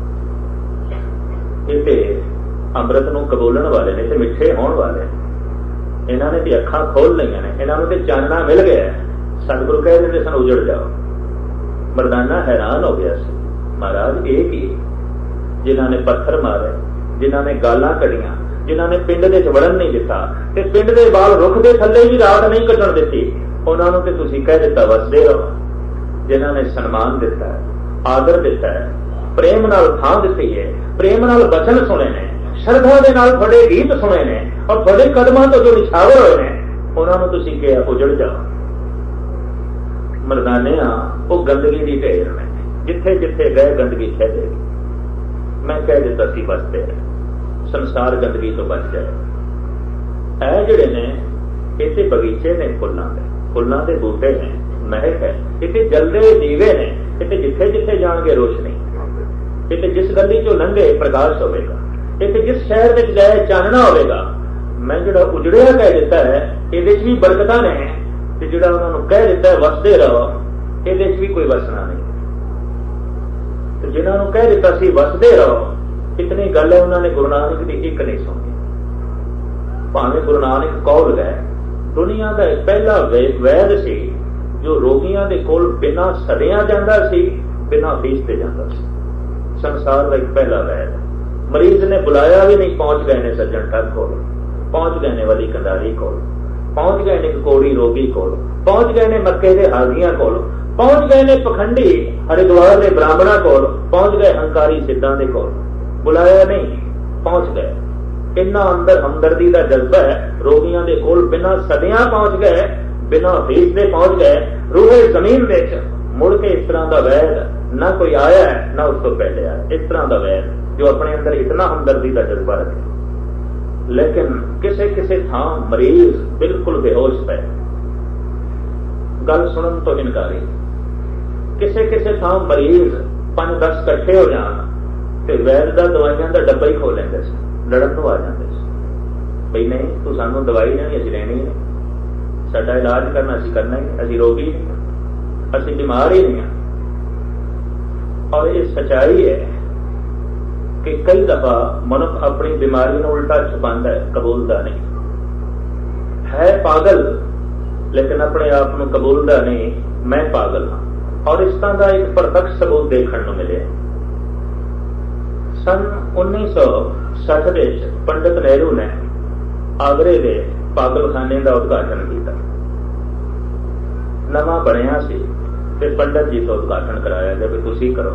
ਇਹ ਤੇ ਅੰਮ੍ਰਿਤ ਨੂੰ ਕਬੂਲਣ ਵਾਲੇ ਨੇ ਤੇ ਮਿੱਠੇ ਹੋਣ ਵਾਲੇ, ਇਹਨਾਂ ਨੇ ਤੇ ਅੱਖਾਂ ਖੋਲ ਲਈਆਂ ਨੇ, ਇਹਨਾਂ ਨੂੰ ਤੇ ਚਾਨਣਾ ਮਿਲ ਗਿਆ। ਸਤਿਗੁਰੂ ਕਹਿ ਦਿੰਦੇ ਸਨ ਉਜੜ ਜਾਓ। ਮਰਦਾਨਾ ਹੈਰਾਨ ਹੋ ਗਿਆ ਸੀ, ਮਹਾਰਾਜ ਇਹ ਕੀ? ਜਿਨ੍ਹਾਂ ਨੇ ਪੱਥਰ ਮਾਰੇ, ਜਿਨ੍ਹਾਂ ਨੇ ਗਾਲਾਂ ਕੱਢੀਆਂ, ਜਿਨ੍ਹਾਂ ਨੇ ਪਿੰਡ ਦੇ ਚ ਵੜਨ ਨਹੀਂ ਦਿੱਤਾ, ਤੇ ਪਿੰਡ ਦੇ ਬਾਹਰ ਰੁੱਖ ਦੇ ਥੱਲੇ ਵੀ ਰਾਤ ਨਹੀਂ ਕੱਟਣ ਦਿੱਤੀ, ਉਹਨਾਂ ਨੂੰ ਤੇ ਤੁਸੀਂ ਕਹਿ ਦਿੱਤਾ ਵਸਦੇ ਰਹੋ। ਜਿਨ੍ਹਾਂ ਨੇ ਸਨਮਾਨ ਦਿੱਤਾ ਹੈ, ਆਦਰ ਦਿੱਤਾ ਹੈ, ਪ੍ਰੇਮ ਨਾਲ ਥਾਂ ਦਿੱਤੀ ਹੈ, ਪ੍ਰੇਮ ਨਾਲ ਬਚਨ ਸੁਣੇ ਨੇ, ਸ਼ਰਧਾ ਦੇ ਨਾਲ ਤੁਹਾਡੇ ਗੀਤ ਸੁਣੇ ਨੇ, ਔਰ ਤੁਹਾਡੇ ਕਦਮਾਂ ਤੋਂ ਜੋ ਨਿਛਾਵਰ ਹੋਏ ਨੇ, ਉਹਨਾਂ ਨੂੰ ਤੁਸੀਂ ਕਿਹਾ ਉਜੜ ਜਾਓ। ਮਰਦਾਨਿਆਂ ਉਹ ਗੰਦਗੀ ਦੀ ਢੇਰ ਨੇ, ਜਿੱਥੇ ਜਿੱਥੇ ਗਏ ਗੰਦਗੀ ਛੇੜੇਗੀ। ਮੈਂ ਕਹਿ ਦਿੱਤਾ ਸੀ ਵਸਦੇ ਸੰਸਾਰ ਗੰਦਗੀ ਤੋਂ ਬਚ ਜਾਏ। ਇਹ ਜਿਹੜੇ ਨੇ ਇੱਥੇ ਬਗੀਚੇ ਨੇ ਫੁੱਲਾਂ ਦੇ ਬੂਟੇ ਨੇ, ਮਹਿਕ ਹੈ, ਇੱਥੇ ਜਲਦੇ ਦੀਵੇ ਨੇ, ਇੱਥੇ ਜਿੱਥੇ ਜਿੱਥੇ ਜਾਣਗੇ ਰੋਸ਼ਨੀ। इत्थे जिस गली चो लंघे प्रकाश होवेगा, इत्थे जिस शहर में गए चानना होवेगा। मैं जिहड़ा उजड़िया कह दिता है इहदे च भी बरकतां ने, ते जिहड़ा उन्हां नूं कह दिता है वसदे रहो इहदे च भी कोई वसना नहीं। तो जिन्हां नूं कह दिता सी वसदे रहो, इतनी गल है उन्होंने गुरु नानक की एक नहीं सुनी। भावें गुरु नानक कौल गए, दुनिया का पहला वैद सी जो रोगियों के कोल बिना सदिया जाता सी, बिना फीस ते जाता सी। संसार का एक पहला वैद। मरीज ने बुलाया भी नहीं, पहुंच गए ने सज्जन ठग कोल, पहुंच गए ने वली कंधारी कोल, पहुंच गए ने कोड़ी रोगी कोल, पहुंच गए ने मक्के के हाजियां कोल, पहुंच गए ने पखंडी हरिद्वार के ब्राह्मणा कोल, पहुंच गए हंकारी सिद्धां दे कोल। बुलाया नहीं, पहुंच गए। इन्ना अंदर हमदर्दी का जज्बा है, रोगियों के कोल बिना सदियां पहुंच गए, बिना फीस दे पहुंच गए। रूहे जमीन में मुड़ के इस तरह का वैद ना कोई आया है ना उस तो पहले आया। इस तरह का वैद जो अपने अंदर इतना हमदर्दी का जज्बा रखे। लेकिन किसे किसे थां मरीज बिल्कुल बेहोश पे, गल सुनन तो इनकारी। किसे किसे थां मरीज 5-10 कट्ठे हो जान ते वैद का दवाइयां का डब्बा ही खो लेंदे सी, लड़न तो आ जाते बई नहीं तू सानू दवाई नहीं असीं लेनी नहीं, साडा इलाज करना असीं करना ही नहीं, असीं रोगी नहीं, असीं बीमार ही नहीं। और ये सच्चाई है कि कई दफा मनुख अपनी बीमारी में उल्टा छुपाता है, कबूलता नहीं है। पागल लेकिन अपने आप को कबूलता नहीं, मैं पागल हाँ। और इस तरह का एक प्रत्यक्ष सबूत देखने को मिले। सन 1960 पंडित नेहरू ने आगरे के पागलखाने का उद्घाटन किया। नवा बनया सी ते पंडित जी तो उद्घाटन कराया गया भी तुसी करो।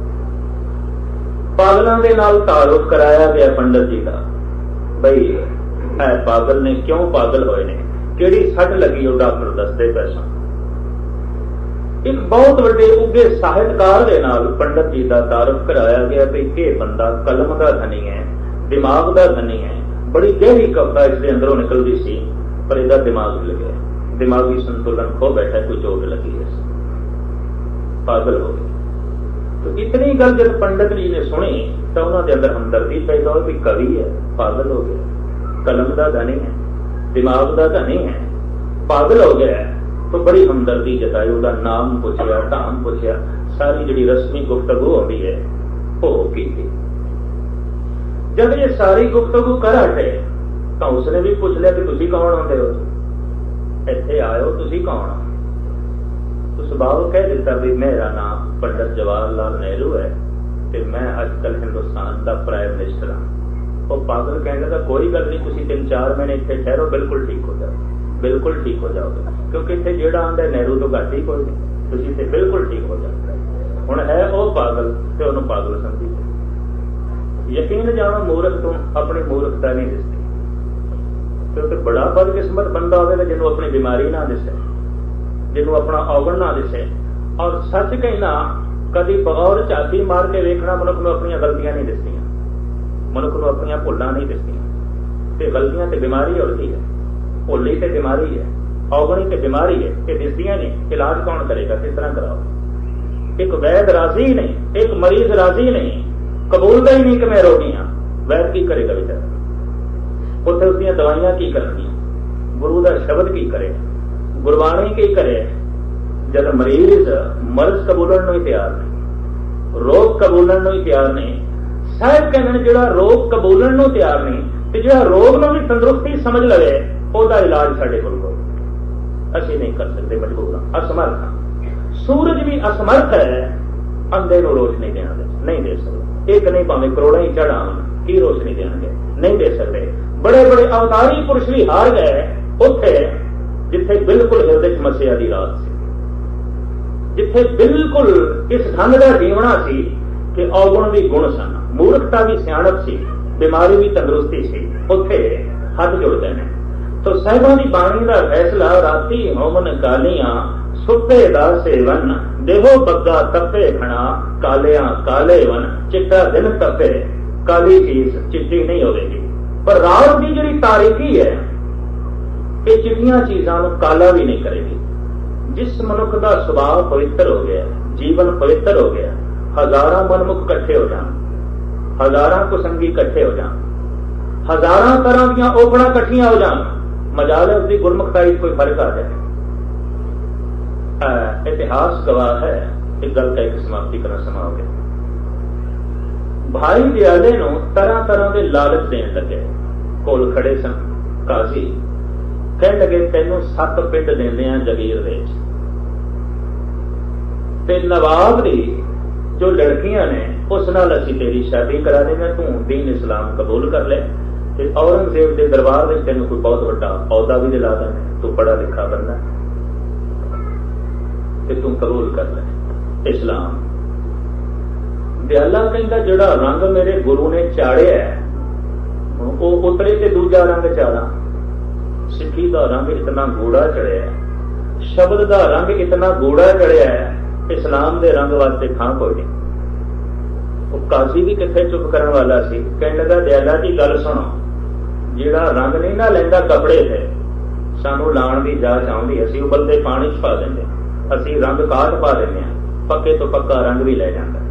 पागलों के नाल तारुफ कराया गया पंडित जी का, बई है पागल ने क्यों पागल होए ने, केड़ी सट लगी वो डॉक्टर दसते पैसा। एक बहुत बड़े उगे साहित्यकार के नाल पंडित जी का तारुफ कराया गया भी ये बंदा कलम का धनी है, दिमाग का धनी है। बड़ी गहरी कविता इसके अंदरों निकलती सी, पर इसका दिमाग हिल गया, दिमागी संतुलन खो बैठा, कोई चोट लगी है, पागल हो गया। तो इतनी गल जब पंडित जी ने सुनी तो उन्होंने अंदर हमदर्दी पैदा हुई, कवि है पागल हो गया, कलम का धनी है, दिमाग का धनी है, पागल हो गया। तो बड़ी हमदर्दी जताई, उसका नाम पूछया, धाम पूछया, सारी जी रस्मी गुफ्तगू होती है वो की। जब ये सारी गुफ्तगू कर हटे तो उसने भी पूछ लिया कि तुसी कौन होंदे हो, इत्थे आए हो, तुसी कौन हो। तो सुभाव कह दिता भी मेरा नाम पंडित जवाहर लाल नेहरू है ते मैं अजकल हिंदुस्तान का प्राइम मिनिस्टर हाँ। वो पागल कहने लगा कोई गल नहीं, तुसी 3-4 महीने इत्थे ठहरो, बिल्कुल ठीक हो जाओ, बिल्कुल ठीक हो जाओगे, क्योंकि इत्थे जेड़ा आंदा नेहरू तो घट ही कोई नहीं, तुसी इत्थे बिल्कुल ठीक हो जाओगे। हुण है वो पागल ते उहनूं पागल समझी। यकीन जानो मूर्ख तो अपनी मूर्खता नहीं दिसती, क्योंकि बड़ा बदकिस्मत बंदा होगा जिन्होंने अपनी बीमारी ना दिसे, जिन्होंने अपना अवगुण ना दिसे। और सच कहना कभी बगौर झाती मार के वेखना मनुख को अपन गलतियां नहीं दिसदियां, मनुख को अपन भुलां नहीं दिसदियां। ते गलतियां ते बीमारी होती है, भुली ते बीमारी है, अवगुणी ते बीमारी है, ये दिसदियां नहीं। इलाज कौन करेगा, किस तरह कराओ। एक वैद राजी नहीं, एक मरीज राजी नहीं, कबूलता ही नहीं कि मैं रोगी हाँ, वैद की करेगा बेचारा, उत्थे उसदियां दवाइयां की करनियां, गुरु का शब्द की करे, गुरबाणी की करे। जब मरीज मर्ज कबूलन ही तैयार नहीं, रोग कबूलन ही तैयार नहीं। साहब कहते हैं जो रोग कबूलन तैयार नहीं, तो जो रोग में भी तंदुरुस्ती समझ लवे ओदा इलाज साडे कोल असीं नहीं कर सकते, मजबूर हाँ, असमर्थ हाँ। सूरज भी असमर्थ है अंधे को रोशनी देना नहीं दे सकते। एक नहीं भावें करोड़ों ही चढ़ा की रोशनी देंगे, नहीं दे सकते। बड़े बड़े अवतारी पुरुष भी हार गए उत्थे जिथे बिल्कुल हृदय मसीहा की रात सी, जिथे बिल्कुल इस ढंग का जीवना सी कि अवगुण भी गुण सन, मूर्खता भी सियाणप सी, बीमारी भी तंदुरुस्ती सी, उत्थे हथ जुड़ते हैं। तो साहिबां दी बाणी का फैसला राती होमन कालियां सुते दा सेवन, देहो बग्गा तपे खना, कालियां काले वन, चिट्टा दिन तपे, काली चीज चिट्टी नहीं होगी। पर रात की जी तारीकी है ये चिट्टियां चीजों काला भी नहीं करेगी। जिस मनुख का सुभाव पवित्र हो गया, जीवन पवित्र हो गया, हजारां मनमुख इकट्ठे हो जान, हजारां कुसंगी इकट्ठे हो जान, हजारां तरह दीयां ओपड़ा इकट्ठियां हो जान, मजाल है उसकी गुरमुखताई कोई फर्क आ जाए। इतिहास गवाह है। एक गल का एक समाप्ति करना समा हो गया। भाई दयाले नूं तरह तरह के लालच देन लगे। कोल खड़े सन काजी, कह लगे तैनूं 7 पिंड देंदे आ जगीर दे विच, ते नवाब दी जो लड़कियां ने उस नाल असीं तेरी शादी करा देंगे, तूं दीन इस्लाम कबूल कर ले, ते औरंगजेब के दरबार में तैनूं कोई बहुत वड्डा औहदा भी दिला देंगे, तू पढ़ा लिखा बंदा ते तू कबूल कर ले इस्लाम। दयाला कहता जिहड़ा रंग मेरे गुरु ने चाड़िया वो उतरे ते दूजा रंग चाड़ा। सिक्खी का रंग इतना गूढ़ा चढ़िया, शब्द का रंग इतना गूढ़ा चढ़िया है, इस्लाम के रंग वास्ते थां कोई नहीं। वो काजी भी किथे चुप करने वाला सी, कहने लगा दयाला जी गल सुनो, जिहड़ा रंग नहीं ना लैंदा कपड़े से, सानू लाण की जाच आउंदी, असीं उबलते पानी च पा देंगे, असीं रंग काट पा देंगे, पक्के तो पक्का रंग भी लै जांदा।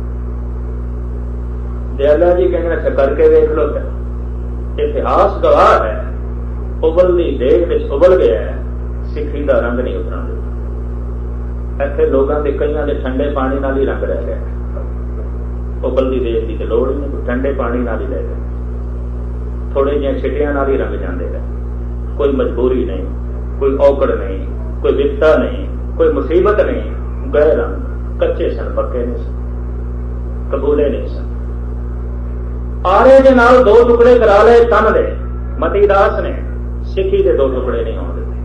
दयाला जी कहने अच्छा करके देख लो। इतिहास गवाह है, उबलती देख विच उबल गया है, सिक्खी का रंग नहीं उतरन दिता। इत्थे लोगों के कईयां दे ठंडे पानी नाल ही रंग रह गया, उबलती देख की तो लोड़ ही नहीं, ठंडे पानी नाल ही रह गए, थोड़े जिहियां छिटियां नाल ही रंग जांदे रहे। कोई मजबूरी नहीं, कोई औकड़ नहीं, कोई विपता नहीं, कोई मुसीबत नहीं, गए रंग कच्चे सन, पक्के नहीं सन, कबूले नहीं सन। आरे दे नाल 2 टुकड़े करा ले तन दे, मती दास ने सिक्खी के 2 टुकड़े नहीं होने दिते।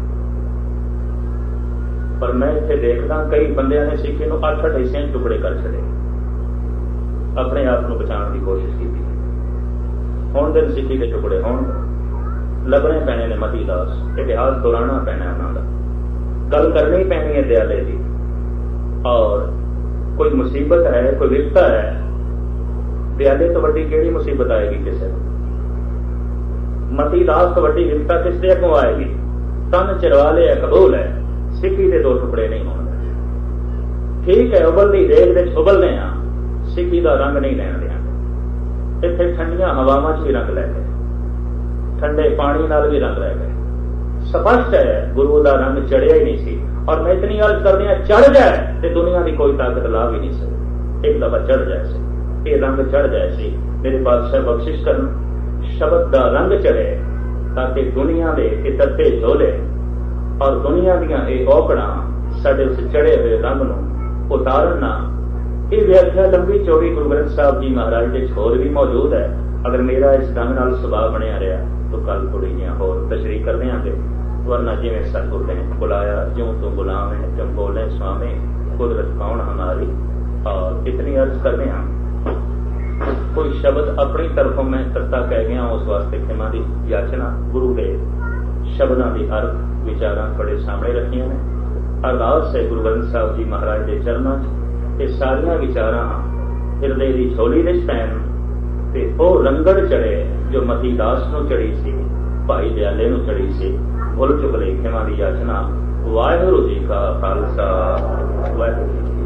पर मैं इत्थे देखदा कई बंदियां ने सिक्खी नूं 8-8 हिस्सिਆਂ टुकड़े कर छड़े, अपने आप को बचाने की कोशिश की। हुण दिन सिक्खी के टुकड़े होण लगने पैने ने मती दास, इतिहास दोहराना पैना उन्हां दा, गल करनी पैनी है दयाले दी। और कोई मुसीबत है, कोई विपता है, दयाले तो वड्डी केड़ी मुसीबत आएगी किसी को? मती दास तो वड्डी विपता किस दे अगों आएगी? तन चिरवा लिया कबूल है, सिक्खी के 2 टुकड़े नहीं होने। ठीक है, उबलती देग विच उबलने आ, सिक्खी का रंग नहीं लैण देंगे। इत्थे ठंडियां हवावां च भी रंग लै गए, ठंडे पानी नाल भी रंग रह गए। स्पष्ट है गुरु का रंग चढ़िया ही नहीं सी। और मैं इतनी अर्ज करदी हां चढ़ जाए तो दुनिया की कोई ताकत ला भी नहीं सकती। एक दफा चढ़ जाए से, ये रंग चढ़ जाए सी, मेरे पातशाह बख्शिश करन शब्द का रंग चढ़े, ताकि दुनिया के तत्ते झोले और दुनिया दियां ये औकड़ां साडे उस चढ़े हुए रंग नूं उतारन ना। ये व्याख्या लंबी चौड़ी गुरु ग्रंथ साहब जी महाराज के होर भी मौजूद है। अगर मेरा इस ढंग नाल सुभाव बनिया रहा तो कल थोड़ी जी होर तशरीह कर देंगे, वरना जिवें सतगुर ने बुलाया ज्यों तू गुलाम है तुम बोले स्वामी कुदरत कौन हमारी। और इतनी अर्ज करते हैं, कोई शब्द अपनी तरफों मैं करता कह गया, उस वास्ते क्षमा की याचना। गुरु के शब्दों की अर्थ विचारां बड़े सामने रखियां ने। अरदास है गुरु ग्रंथ साहब जी महाराज के चरणों ये सारिया विचारां हिरदे की झोली विच पैन ते ओ रंगड़ चढ़े जो मती दास नूं चढ़ी सी, भाई दयाले नूं चढ़ी सी। भुल चुक ले क्षमा की याचना। वाहिगुरू जी का खालसा वाहिगुरू जी।